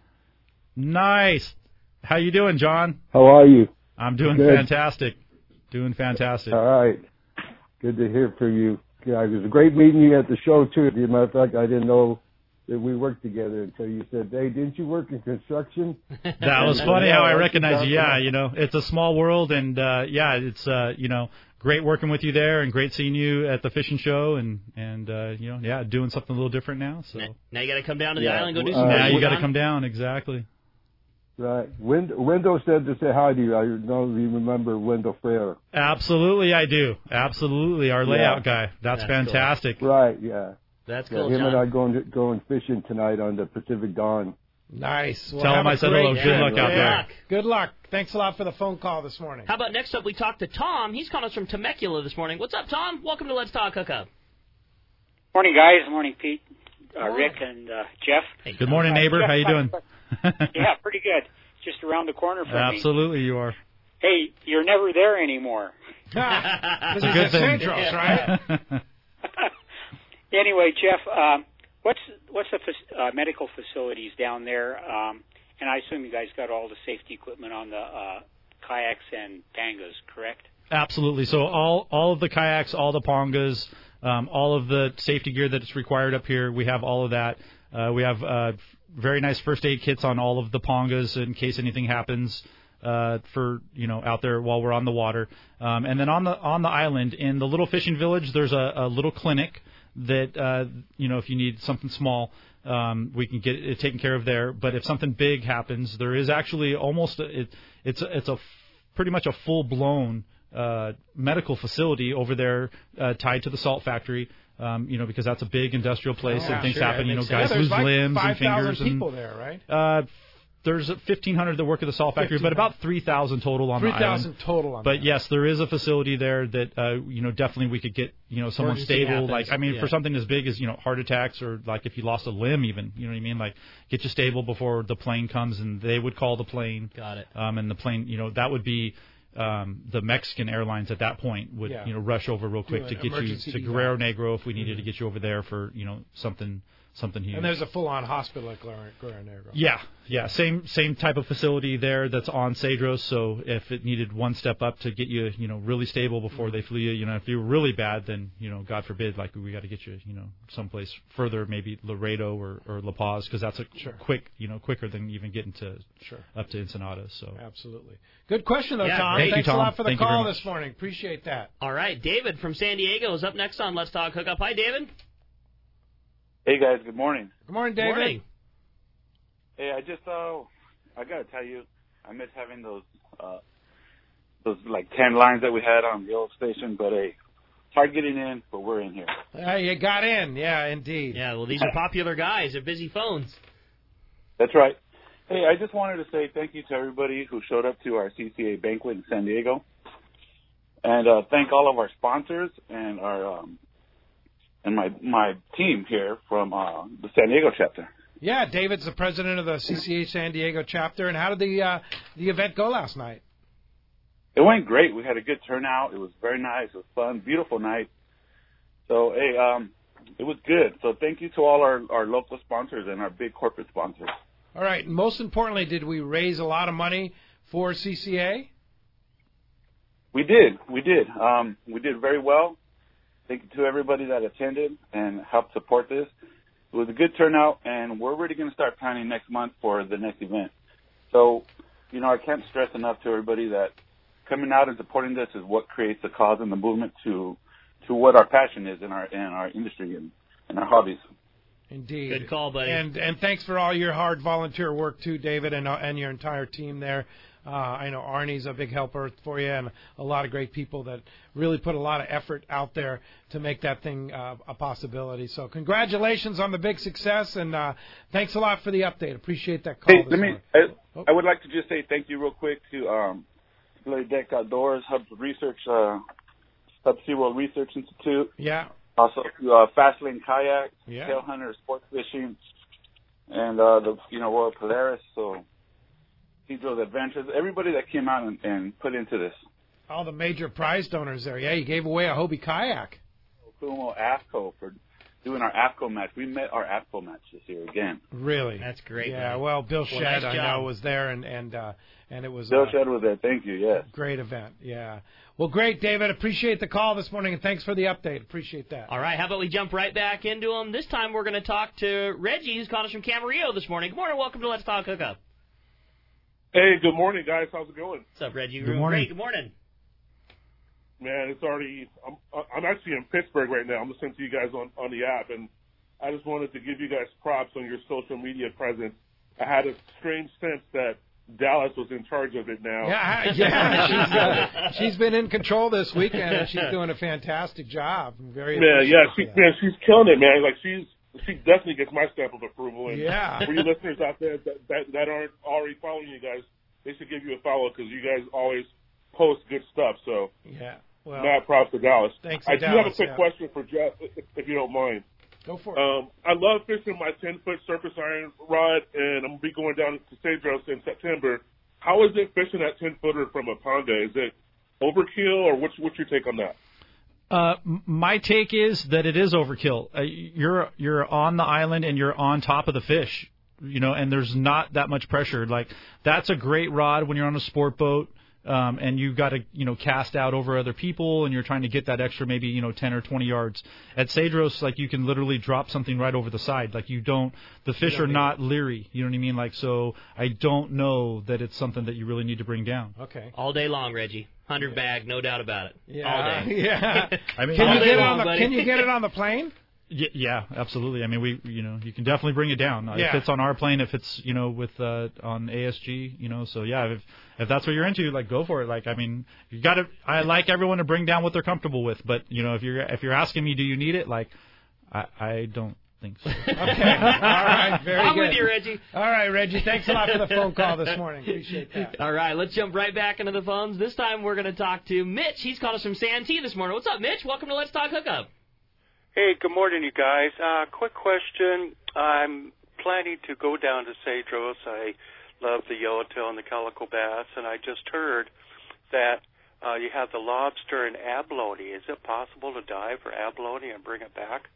Nice. How you doing, John? How are you? I'm doing Good. fantastic. Doing fantastic. All right. Good to hear from you. Yeah, it was a great meeting you at the show, too. As a matter of fact, I didn't know that we worked together until you said, hey, didn't you work in construction? That was funny how I Yeah, recognize you. that's Yeah, you know, it's a small world, and uh, yeah, it's uh, you know, great working with you there, and great seeing you at the fishing show, and and uh, you know, yeah, doing something a little different now. So Now, now you got to come down to the Yeah. island and go do Uh, some now fishing, you got to John. come down. Exactly. Right. Wind- Wendell said to say hi to you. I don't know if you remember Wendell Frere. Absolutely, I do. Absolutely, our layout guy. That's, That's fantastic. Right, yeah. That's Yeah, cool, him John. and I going to, going fishing tonight on the Pacific Dawn. Nice. Well, Tell have him a I said great hello. day. Good luck out Good there. luck. Good luck. Thanks a lot for the phone call this morning. How about next up we talk to Tom. He's calling us from Temecula this morning. What's up, Tom? Welcome to Let's Talk Hookup. Morning, guys. Morning, Pete, uh, Rick, and uh, Jeff. Hey, Good morning, Uh, neighbor. Jeff, How you I- doing? Yeah, pretty good. Just around the corner from me. Absolutely, you are. Hey, you're never there anymore. This It's a is good at thing. Cedros, right? Anyway, Jeff, um, what's what's the fac- uh, medical facilities down there? Um, and I assume you guys got all the safety equipment on the uh, kayaks and pangas, correct? Absolutely. So all all of the kayaks, all the pongas, um, all of the safety gear that's required up here, we have all of that. Uh, we have uh, very nice first aid kits on all of the pongas in case anything happens uh, for you know out there while we're on the water. Um, and then on the on the island in the little fishing village, there's a, a little clinic that uh, you know if you need something small, um, we can get it taken care of there. But if something big happens, there is actually almost a, it, it's a, it's a f- pretty much a full blown uh, medical facility over there uh, tied to the salt factory. Um, you know, because that's a big industrial place Oh, and things sure, happen. that You know, makes guys sense. Yeah, lose there's like limbs and five thousand fingers. And, people there, right? Uh, there's fifteen hundred that work at the salt factory, but about three thousand total on the island. three thousand total on But that. yes, there is a facility there that uh, you know definitely we could get you know someone Emergency stable. happens. Like I mean, Yeah. for something as big as you know heart attacks or like if you lost a limb, even you know what I mean. Like get you stable before the plane comes, and they would call the plane. Got it. Um, and the plane, you know, that would be. Um, the Mexican airlines at that point would Yeah. you know rush over real quick Do to an get you emergency to evac. Guerrero Negro if we needed Mhm. to get you over there for you know something something huge. And there's a full-on hospital at Guerrero Guerrero Negro. Yeah, yeah, same same type of facility there that's on Cedros. So if it needed one step up to get you, you know, really stable before they flew you, you know, if you were really bad, then you know, God forbid, like we got to get you, you know, someplace further, maybe Laredo or, or La Paz, because that's a Sure. quick, you know, quicker than even getting to Sure. up to Ensenada. So Absolutely. Good question, though, Yeah, Tom. great. Thanks Thank you, a lot Tom. for the Thank you very call much. this morning. Appreciate that. All right, David from San Diego is up next on Let's Talk Hookup. Hi, David. Hey guys, good morning. Good morning, David. Morning. Hey, I just uh, I gotta tell you, I miss having those uh, those like ten lines that we had on the old station. But hey, hard getting in, but we're in here. Uh, you got in. Yeah, indeed. Yeah, well, these are popular guys. They're busy phones. That's right. Hey, I just wanted to say thank you to everybody who showed up to our C C A banquet in San Diego, and uh, thank all of our sponsors and our um, and my my team here from uh, the San Diego chapter. Yeah, David's the president of the C C A San Diego chapter. And how did the uh, the event go last night? It went great. We had a good turnout. It was very nice. It was fun. Beautiful night. So, hey, um, it was good. So thank you to all our, our local sponsors and our big corporate sponsors. All right. And most importantly, did we raise a lot of money for C C A? We did. We did. Um, we did very well. Thank you to everybody that attended and helped support this. It was a good turnout, and we're already going to start planning next month for the next event. So, you know, I can't stress enough to everybody that coming out and supporting this is what creates the cause and the movement to to what our passion is in our in our industry and, and our hobbies. Indeed. Good call, buddy. And and thanks for all your hard volunteer work too, David, and uh, and your entire team there. Uh, I know Arnie's a big helper for you, and a lot of great people that really put a lot of effort out there to make that thing uh, a possibility. So congratulations on the big success, and uh, thanks a lot for the update. Appreciate that call. Hey, this let me. morning. I, I would like to just say thank you real quick to um, Bloody Deck Outdoors, Hub Research, uh, Hub SeaWorld Research Institute. Yeah. Also to uh, Fastlane Kayak, Yeah. Tail Hunter Sports Fishing, and uh, the you know Royal Polaris. So Cedros Adventures. Everybody that came out and, and put into this. All the major prize donors there. Yeah, you gave away a Hobie kayak. Kumo AFCO for doing our AFCO match. We met our AFCO match this year again. Really? That's great. Yeah. man. Well, Bill Well, Shedd, nice I job. know, was there, and and uh, and it was Bill uh, Shedd was there. Thank you. Yes. great event. Yeah. Well, great, David. Appreciate the call this morning, and thanks for the update. Appreciate that. All right, how about we jump right back into them? This time we're going to talk to Reggie, who's calling us from Camarillo this morning. Good morning. Welcome to Let's Talk Hookup. Hey, good morning, guys. How's it going? What's up, Reggie? Good morning. Great. Good morning. Man, it's already. I'm I'm actually in Pittsburgh right now. I'm listening to you guys on on the app, and I just wanted to give you guys props on your social media presence. I had a strange sense that Dallas was in charge of it now. Yeah, yeah. She's, uh, she's been in control this weekend, and she's doing a fantastic job. I'm very Man, yeah, she, appreciative man, she's killing it, man. Like she's she definitely gets my stamp of approval. And Yeah. for you listeners out there that, that that aren't already following you guys, they should give you a follow because you guys always post good stuff. So Yeah. Well, mad props to Dallas. thanks I to do have a Dallas, quick yeah. question for Jeff, if, if you don't mind. Go for it. Um, I love fishing my ten-foot surface iron rod, and I'm going to be going down to Cedros in September. How is it fishing that ten-footer from a Ponga? Is it overkill, or what's, what's your take on that? Uh, m- my take is that it is overkill. Uh, you're you're on the island and you're on top of the fish, you know, and there's not that much pressure. Like that's a great rod when you're on a sport boat. Um, and you've got to, you know, cast out over other people, and you're trying to get that extra maybe, you know, ten or twenty yards. At Cedros, like, you can literally drop something right over the side. Like, you don't – the fish are not leery. You know what I mean? Like, so I don't know that it's something that you really need to bring down. Okay. All day long, Reggie. one hundred bag, no doubt about it. Yeah. All day. Yeah. I mean, Can all you day get it long, on the buddy. Can you get it on the plane? Y- yeah, absolutely. I mean, we, you know, you can definitely bring it down. Uh, Yeah. If it's on our plane, if it's, you know, with uh, on A S G, you know. So yeah, if if that's what you're into, like, go for it. Like, I mean, you got to. I like everyone to bring down what they're comfortable with, but you know, if you're if you're asking me, do you need it? Like, I I don't think so. Okay. All right. Very I'm good. with you, Reggie. All right, Reggie. Thanks a lot for the phone call this morning. Appreciate that. All right, let's jump right back into the phones. This time we're going to talk to Mitch. He's called us from Santee this morning. What's up, Mitch? Welcome to Let's Talk Hookup. Hey, good morning, you guys. Uh, quick question. I'm planning to go down to Cedros. I love the yellowtail and the calico bass, and I just heard that uh, you have the lobster and abalone. Is it possible to dive for abalone and bring it back?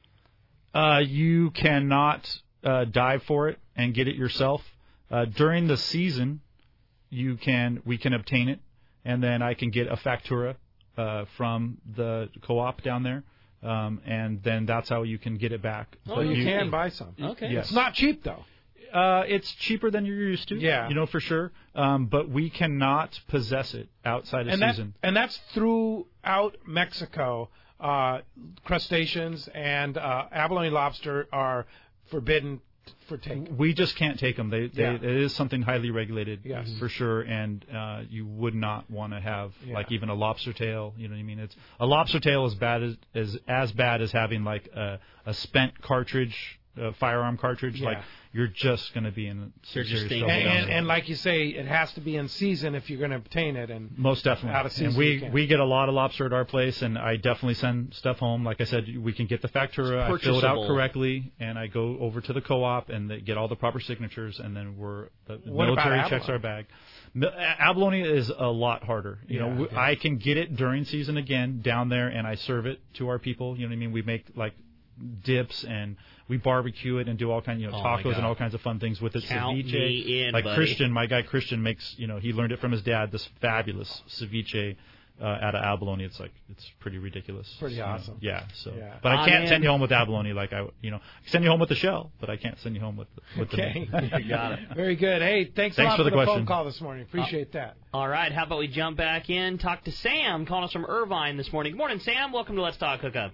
Uh, you cannot uh, dive for it and get it yourself. Uh, during the season, you can we can obtain it, and then I can get a factura uh, from the co-op down there. Um, and then that's how you can get it back. Oh, But you, you can buy some. Okay. Yes. It's not cheap, though. Uh, it's cheaper than you're used to. Yeah. You know, for sure. Um, but we cannot possess it outside of and that, season. and that's throughout Mexico. Uh, crustaceans and uh, abalone lobster are forbidden for taking. We just can't take them. They, they, Yeah. It is something highly regulated, Yes. for sure, and uh, you would not want to have Yeah. like even a lobster tail. You know what I mean? It's a lobster tail is bad as as, as bad as having like a, a spent cartridge, uh, firearm cartridge. Yeah. Like you're just going to be in You're serious just trouble. And, down and, there. and like you say, it has to be in season if you're going to obtain it. And Most definitely. Out of season, and you we can't. we get a lot of lobster at our place, and I definitely send stuff home. Like I said, we can get the factura, I fill it out purchasable. correctly, and I go over to the co-op and they get all the proper signatures, and then we're the What about military abalone? checks our bag. Mi- Abalone is a lot harder. You Yeah, know, we, yeah. I can get it during season again down there, and I serve it to our people. You know what I mean? We make like dips and we barbecue it and do all kinds, you know, Oh, my tacos and God. all kinds of fun things with it. Count Ceviche, me in, like buddy. Christian, my guy Christian makes, you know, he learned it from his dad. This fabulous ceviche uh, out of abalone. It's like it's pretty ridiculous. Pretty So, awesome. Yeah. So, Yeah. but I I'm can't in. send you home with abalone. Like I, you know, I can send you home with the shell, but I can't send you home with with Okay. the meat. You got it. Very good. Hey, thanks, a Thanks lot for the the phone question. call this morning. Appreciate that. All right, how about we jump back in, talk to Sam, calling us from Irvine this morning. Good morning, Sam. Welcome to Let's Talk Hookup.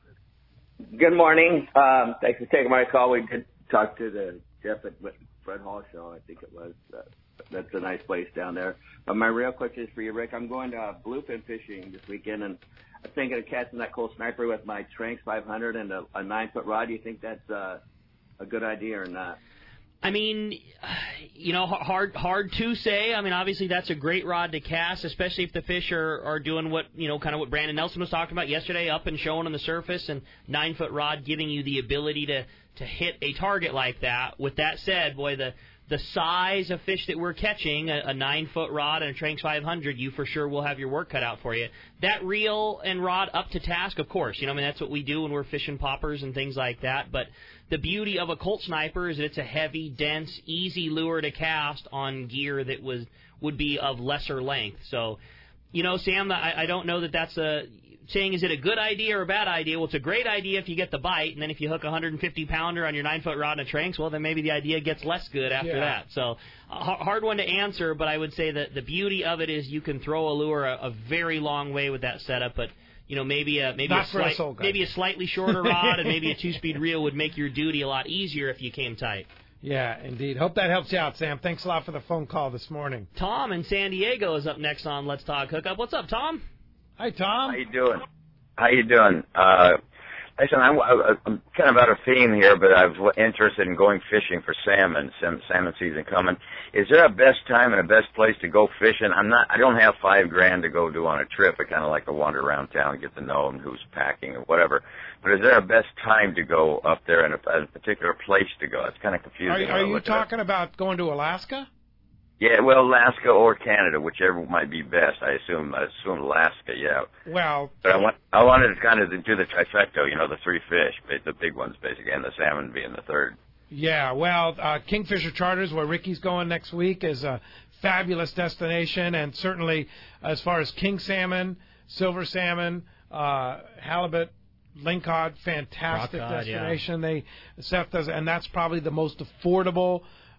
Good morning. Um, thanks for taking my call. We did talk to the Jeff at Fred Hall show, I think it was. Uh, that's a nice place down there. But my real question is for you, Rick. I'm going to uh, bluefin fishing this weekend, and I'm thinking of catching that cool sniper with my Tranx five hundred and a, a nine-foot rod. Do you think that's uh, a good idea or not? I mean, you know, hard hard to say. I mean, obviously that's a great rod to cast, especially if the fish are, are doing what, you know, kind of what Brandon Nelson was talking about yesterday, up and showing on the surface, and nine-foot rod giving you the ability to, to hit a target like that. With that said, boy, the the size of fish that we're catching, a, a nine-foot rod and a Tranx five hundred, you for sure will have your work cut out for you. That reel and rod up to task, of course. You know, I mean, that's what we do when we're fishing poppers and things like that. But the beauty of a Colt Sniper is that it's a heavy, dense, easy lure to cast on gear that was would be of lesser length. So, you know, Sam, I, I don't know that that's a saying is it a good idea or a bad idea. Well, it's a great idea if you get the bite, and then if you hook a one hundred fifty pounder on your nine-foot rod and a Tranx, well, then maybe the idea gets less good after Yeah. that. So, a h- hard one to answer, but I would say that the beauty of it is you can throw a lure a, a very long way with that setup, but you know, maybe a maybe Not a for us slight, old guys. maybe a slightly shorter rod and maybe a two-speed reel would make your duty a lot easier if you came tight. Yeah, indeed. Hope that helps you out, Sam. Thanks a lot for the phone call this morning. Tom in San Diego is up next on Let's Talk Hookup. What's up, Tom? Hi, Tom. How you doing? How you doing? Uh, listen, I'm, I'm kind of out of theme here, but I'm interested in going fishing for salmon. Sam, salmon season coming. Is there a best time and a best place to go fishing? I'm not. I don't have five grand to go do on a trip. I kind of like to wander around town and get to know and who's packing or whatever. But is there a best time to go up there and a, a particular place to go? It's kind of confusing. Are, when I are you look at it. talking about going to Alaska? Yeah, well, Alaska or Canada, whichever might be best. I assume I assume Alaska, yeah. Well, But I want I wanted to kind of do the trifecta, you know, the three fish, the big ones basically, and the salmon being the third. yeah, well, uh, Kingfisher Charters, where Ricky's going next week, is a fabulous destination, and certainly as far as king salmon, silver salmon, uh, halibut, lingcod, fantastic Rockcod, destination. They Seth does, and that's probably the most affordable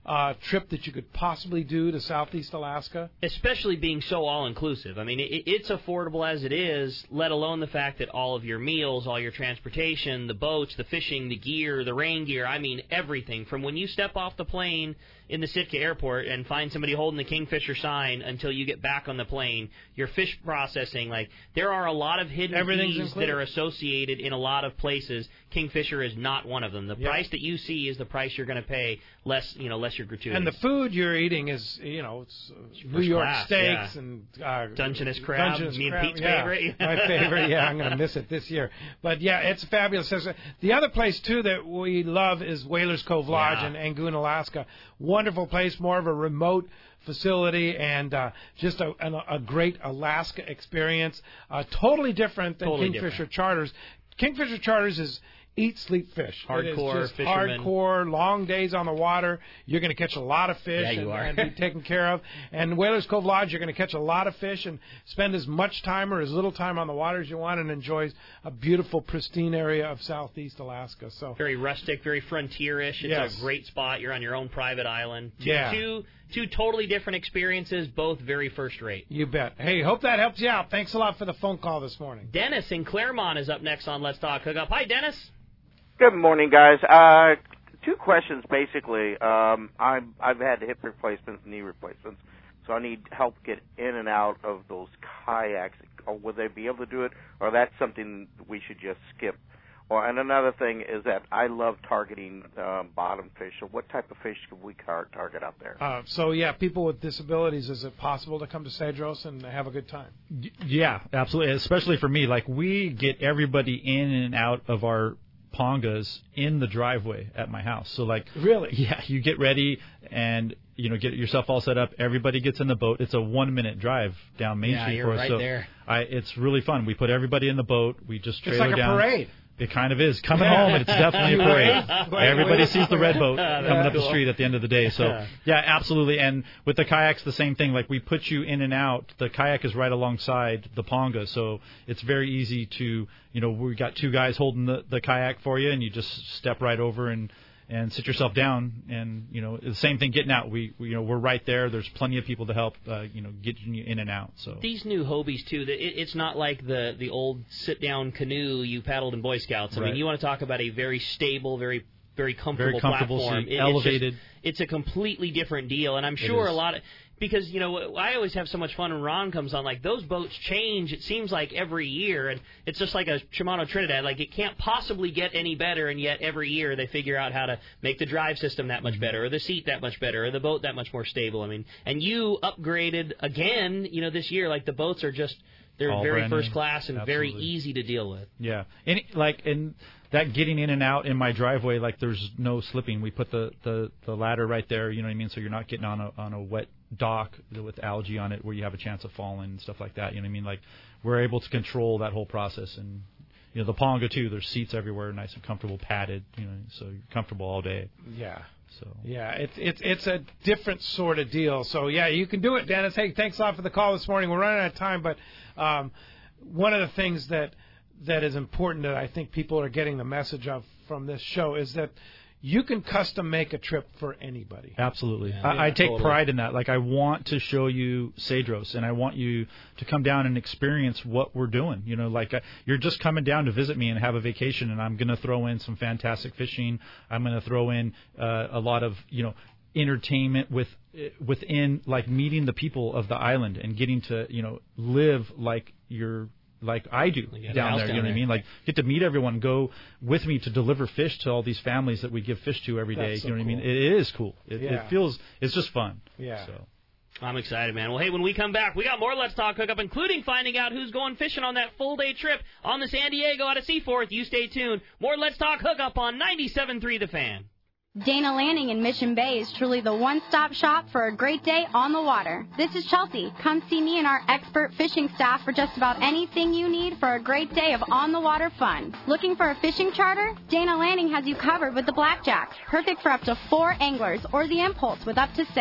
uh, trip that you could possibly do to Southeast Alaska. Especially being so all-inclusive. I mean, it, it's affordable as it is, let alone the fact that all of your meals, all your transportation, the boats, the fishing, the gear, the rain gear, I mean, everything. From when you step off the plane in the Sitka airport and find somebody holding the Kingfisher sign until you get back on the plane, your fish processing, like, there are a lot of hidden fees included. that are associated in a lot of places. Kingfisher is not one of them. The Yep. price that you see is the price you're going to pay, less, you know, less your gratuity. And the food you're eating is, you know, it's uh, New First York class, steaks yeah. and uh, Dungeness crab, Dungeness me and crab, Pete's yeah, favorite. my favorite. Yeah, I'm going to miss it this year. But yeah, it's fabulous. The other place too that we love is Whalers Cove Lodge Yeah. in Angoon, Alaska. Wonderful place, more of a remote facility, and uh, just a, a, a great Alaska experience. Uh, totally different than Totally Kingfisher different. Charters. Kingfisher Charters is eat, sleep, fish. Hardcore it is just fishermen. hardcore, long days on the water. You're going to catch a lot of fish Yeah, you and, are. and be taken care of. And Whalers Cove Lodge, you're going to catch a lot of fish and spend as much time or as little time on the water as you want, and enjoy a beautiful, pristine area of Southeast Alaska. So Very rustic, very frontierish. It's Yes. a great spot. You're on your own private island. Two, Yeah. two, two totally different experiences, both very first rate. you bet. Hey, hope that helps you out. Thanks a lot for the phone call this morning. Dennis in Claremont is up next on Let's Talk Hookup. Hi, Dennis. Good morning, guys. Uh, two questions, basically. Um, I'm, I've had hip replacements, knee replacements, so I need help get in and out of those kayaks. Or will they be able to do it, or that's something we should just skip? Or, and another thing is that I love targeting um, bottom fish. So what type of fish can we car- target out there? Uh, so, yeah, people with disabilities, is it possible to come to Cedros and have a good time? Yeah, absolutely. Especially for me, like we get everybody in and out of our pongas in the driveway at my house. So like, really, yeah, you get ready and you know get yourself all set up. Everybody gets in the boat. It's a one minute drive down Main Yeah, Street you're for us. right so there. I, it's really fun. We put everybody in the boat. We just It's trailer like a down. parade. It kind of is. Coming home, it's definitely a parade. Like, Everybody wait. sees the red boat That's coming up the cool. street at the end of the day. So, yeah, absolutely. And with the kayaks, the same thing. Like, we put you in and out. The kayak is right alongside the ponga, so it's very easy to, you know, we got two guys holding the, the kayak for you, and you just step right over and, and sit yourself down. And, you know, the same thing getting out. We, we you know, we're right there. There's plenty of people to help, uh, you know, getting you in and out. So These new Hobies, too, that it, it's not like the, the old sit-down canoe you paddled in Boy Scouts. I Right. mean, you want to talk about a very stable, very very comfortable, Very comfortable platform. seat, It- elevated. It's, just, it's a completely different deal, and I'm It sure is. a lot of... Because, you know, I always have so much fun when Ron comes on. Like, those boats change, it seems like, every year. And it's just like a Shimano Trinidad. Like, it can't possibly get any better, and yet every year they figure out how to make the drive system that much better, or the seat that much better, or the boat that much more stable. I mean, and you upgraded again, you know, this year. Like, the boats are just... They're All very brand new. first class and very Absolutely. easy to deal with. Yeah, and like and that getting in and out in my driveway, like there's no slipping. We put the, the, the ladder right there, you know what I mean. So you're not getting on a on a wet dock with algae on it where you have a chance of falling and stuff like that. You know what I mean? Like we're able to control that whole process, and you know the ponga too. There's seats everywhere, nice and comfortable, padded. You know, so you're comfortable all day. Yeah. So Yeah, it's it's it's a different sort of deal. So yeah, you can do it, Dennis. Hey, thanks a lot for the call this morning. We're running out of time, but um, one of the things that that is important that I think people are getting the message of from this show is that you can custom make a trip for anybody. Absolutely. Yeah, I, I yeah, take totally. pride in that. Like, I want to show you Cedros, and I want you to come down and experience what we're doing. You know, like, uh, you're just coming down to visit me and have a vacation, and I'm going to throw in some fantastic fishing. I'm going to throw in uh, a lot of, you know, entertainment with within, like, meeting the people of the island and getting to, you know, live like you're like I do got a down house there, down you know what I there. mean? Like, get to meet everyone, go with me to deliver fish to all these families that we give fish to every day. That's so you know what I mean? cool. It is cool. It, Yeah. it feels, it's just fun. Yeah. So. I'm excited, man. Well, hey, when we come back, we got more Let's Talk Hookup, including finding out who's going fishing on that full-day trip on the San Diego out of Seaforth. You stay tuned. More Let's Talk Hookup on ninety-seven point three The Fan. Dana Landing in Mission Bay is truly the one-stop shop for a great day on the water. This is Chelsea. Come see me and our expert fishing staff for just about anything you need for a great day of on-the-water fun. Looking for a fishing charter? Dana Landing has you covered with the Blackjack, perfect for up to four anglers, or the Impulse with up to six.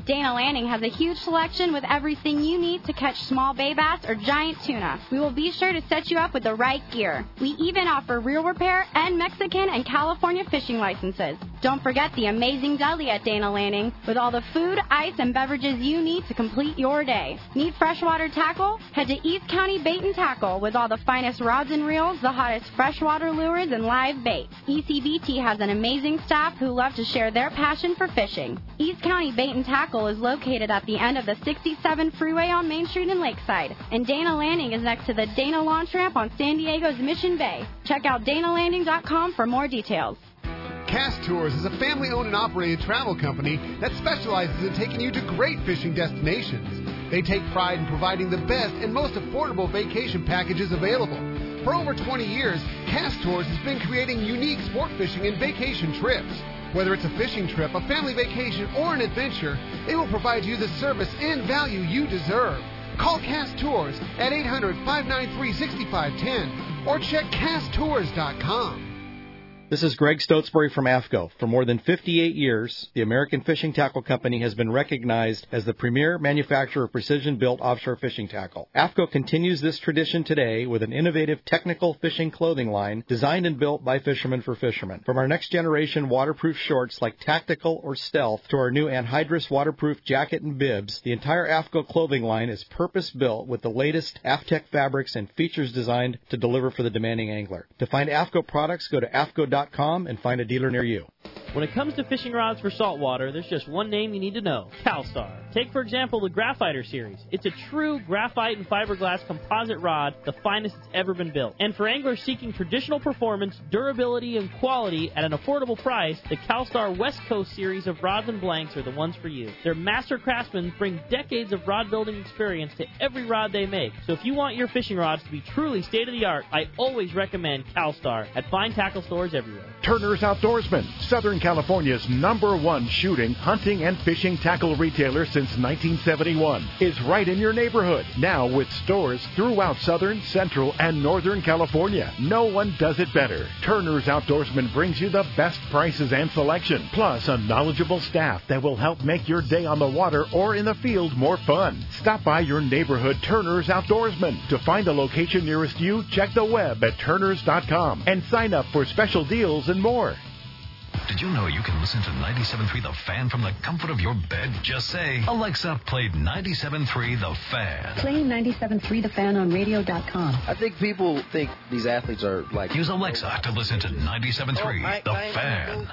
Dana Landing has a huge selection with everything you need to catch small bay bass or giant tuna. We will be sure to set you up with the right gear. We even offer reel repair and Mexican and California fishing licenses. Don't forget the amazing deli at Dana Landing with all the food, ice, and beverages you need to complete your day. Need freshwater tackle? Head to East County Bait and Tackle with all the finest rods and reels, the hottest freshwater lures, and live bait. E C B T has an amazing staff who love to share their passion for fishing. East County Bait and Tackle is located at the end of the sixty-seven freeway on Main Street in Lakeside, and Dana Landing is next to the Dana Launch Ramp on San Diego's Mission Bay. Check out dana landing dot com for more details. Cast Tours is a family-owned and operated travel company that specializes in taking you to great fishing destinations. They take pride in providing the best and most affordable vacation packages available. For over twenty years, Cast Tours has been creating unique sport fishing and vacation trips. Whether it's a fishing trip, a family vacation, or an adventure, they will provide you the service and value you deserve. Call Cast Tours at eight hundred, five nine three, six five one zero or check cast tours dot com. This is Greg Stotesbury from A F C O. For more than fifty-eight years, the American Fishing Tackle Company has been recognized as the premier manufacturer of precision-built offshore fishing tackle. A F C O continues this tradition today with an innovative technical fishing clothing line designed and built by fishermen for fishermen. From our next-generation waterproof shorts like Tactical or Stealth to our new anhydrous waterproof jacket and bibs, the entire A F C O clothing line is purpose-built with the latest AFTEC fabrics and features designed to deliver for the demanding angler. To find A F C O products, go to A F C O dot com and find a dealer near you. When it comes to fishing rods for saltwater, there's just one name you need to know, CalStar. Take, for example, the Graphiter series. It's a true graphite and fiberglass composite rod, the finest it's ever been built. And for anglers seeking traditional performance, durability, and quality at an affordable price, the CalStar West Coast series of rods and blanks are the ones for you. Their master craftsmen bring decades of rod building experience to every rod they make. So if you want your fishing rods to be truly state-of-the-art, I always recommend CalStar at fine tackle stores everywhere. Turner's Outdoorsman, Southern California's number one shooting, hunting, and fishing tackle retailer since nineteen seventy-one, is right in your neighborhood. Now with stores throughout Southern, Central, and Northern California. No one does it better. Turner's Outdoorsman brings you the best prices and selection, plus a knowledgeable staff that will help make your day on the water or in the field more fun. Stop by your neighborhood Turner's Outdoorsman. To find a location nearest you, check the web at turners dot com and sign up for special deals and more. Did you know you can listen to ninety-seven point three The Fan from the comfort of your bed? Just say, Alexa, play ninety-seven point three The Fan. Play ninety-seven point three The Fan on radio dot com. I think people think these athletes are like... Use Alexa to listen to ninety-seven point three The Fan.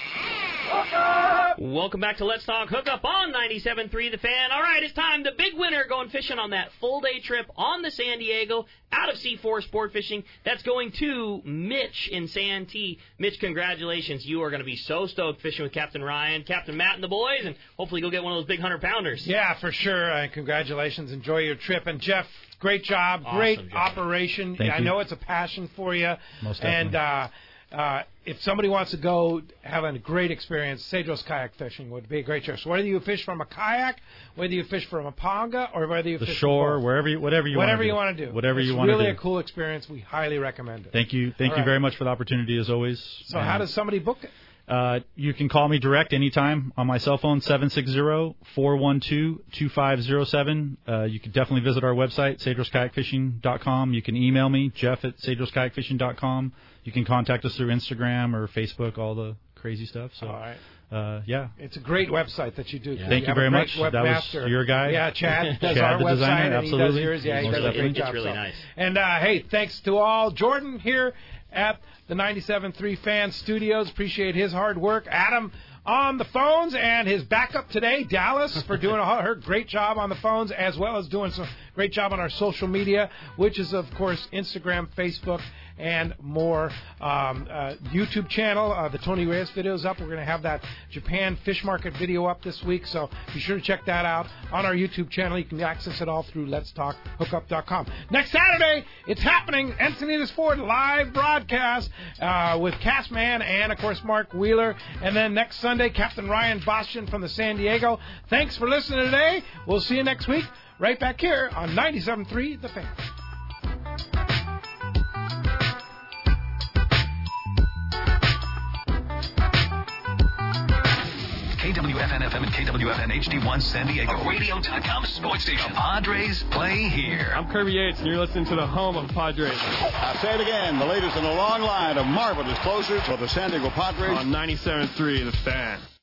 Welcome back to Let's Talk Hookup on ninety-seven point three The Fan. All right, it's time. The big winner going fishing on that full-day trip on the San Diego out of C four Sport Fishing. That's going to Mitch in Santee. Mitch, congratulations. You are going to be so stoked fishing with Captain Ryan, Captain Matt, and the boys, and hopefully you'll get one of those big one hundred pounders. Yeah, for sure. Uh, congratulations. Enjoy your trip. And, Jeff, great job. Awesome, great Jeff. operation. Thank I you. know it's a passion for you. Most and definitely. uh, uh, if somebody wants to go have a great experience, Cedros kayak fishing would be a great choice. Whether you fish from a kayak, whether you fish from a panga, or whether you The fish shore, from both. wherever you, whatever you whatever want to do. you want to do. Whatever it's you want to do. It's really a cool experience. We highly recommend it. Thank you. Thank All you right. very much for the opportunity, as always. So how does somebody book it? Uh, you can call me direct anytime on my cell phone, seven six zero, four one two, two five zero seven. Uh, you can definitely visit our website, cedros kayak fishing dot com. You can email me, Jeff at cedros kayak fishing dot com. You can contact us through Instagram or Facebook, all the crazy stuff. So, All right. uh, yeah. It's a great website that you do. Yeah. Thank you have very a great much. That was webmaster. your guy. Yeah, Chad does Chad, our the website, designer, and absolutely. he does yours. Yeah, he Most does a great definitely. job. It's really so. nice. And, uh, hey, thanks to all. Jordan here at the ninety-seven point three Fan Studios. Appreciate his hard work. Adam on the phones, and his backup today, Dallas, for doing a, her great job on the phones, as well as doing some great job on our social media, which is, of course, Instagram, Facebook, and more. Um, uh, YouTube channel, uh, the Tony Reyes video is up. We're going to have that Japan fish market video up this week, so be sure to check that out on our YouTube channel. You can access it all through lets talk hookup dot com. Next Saturday, it's happening, Encinitas Ford live broadcast uh, with Castman and, of course, Mark Wheeler. And then next Sunday, Captain Ryan Bastian from the San Diego. Thanks for listening today. We'll see you next week right back here on ninety-seven point three The Fan. K W F N F M and K W F N H D one San Diego. radio dot com sports station. The Padres play here. I'm Kirby Yates, and you're listening to the home of Padres. I'll say it again. The latest in a long line of marvelous closers for the San Diego Padres. On ninety-seven point three, The Fan.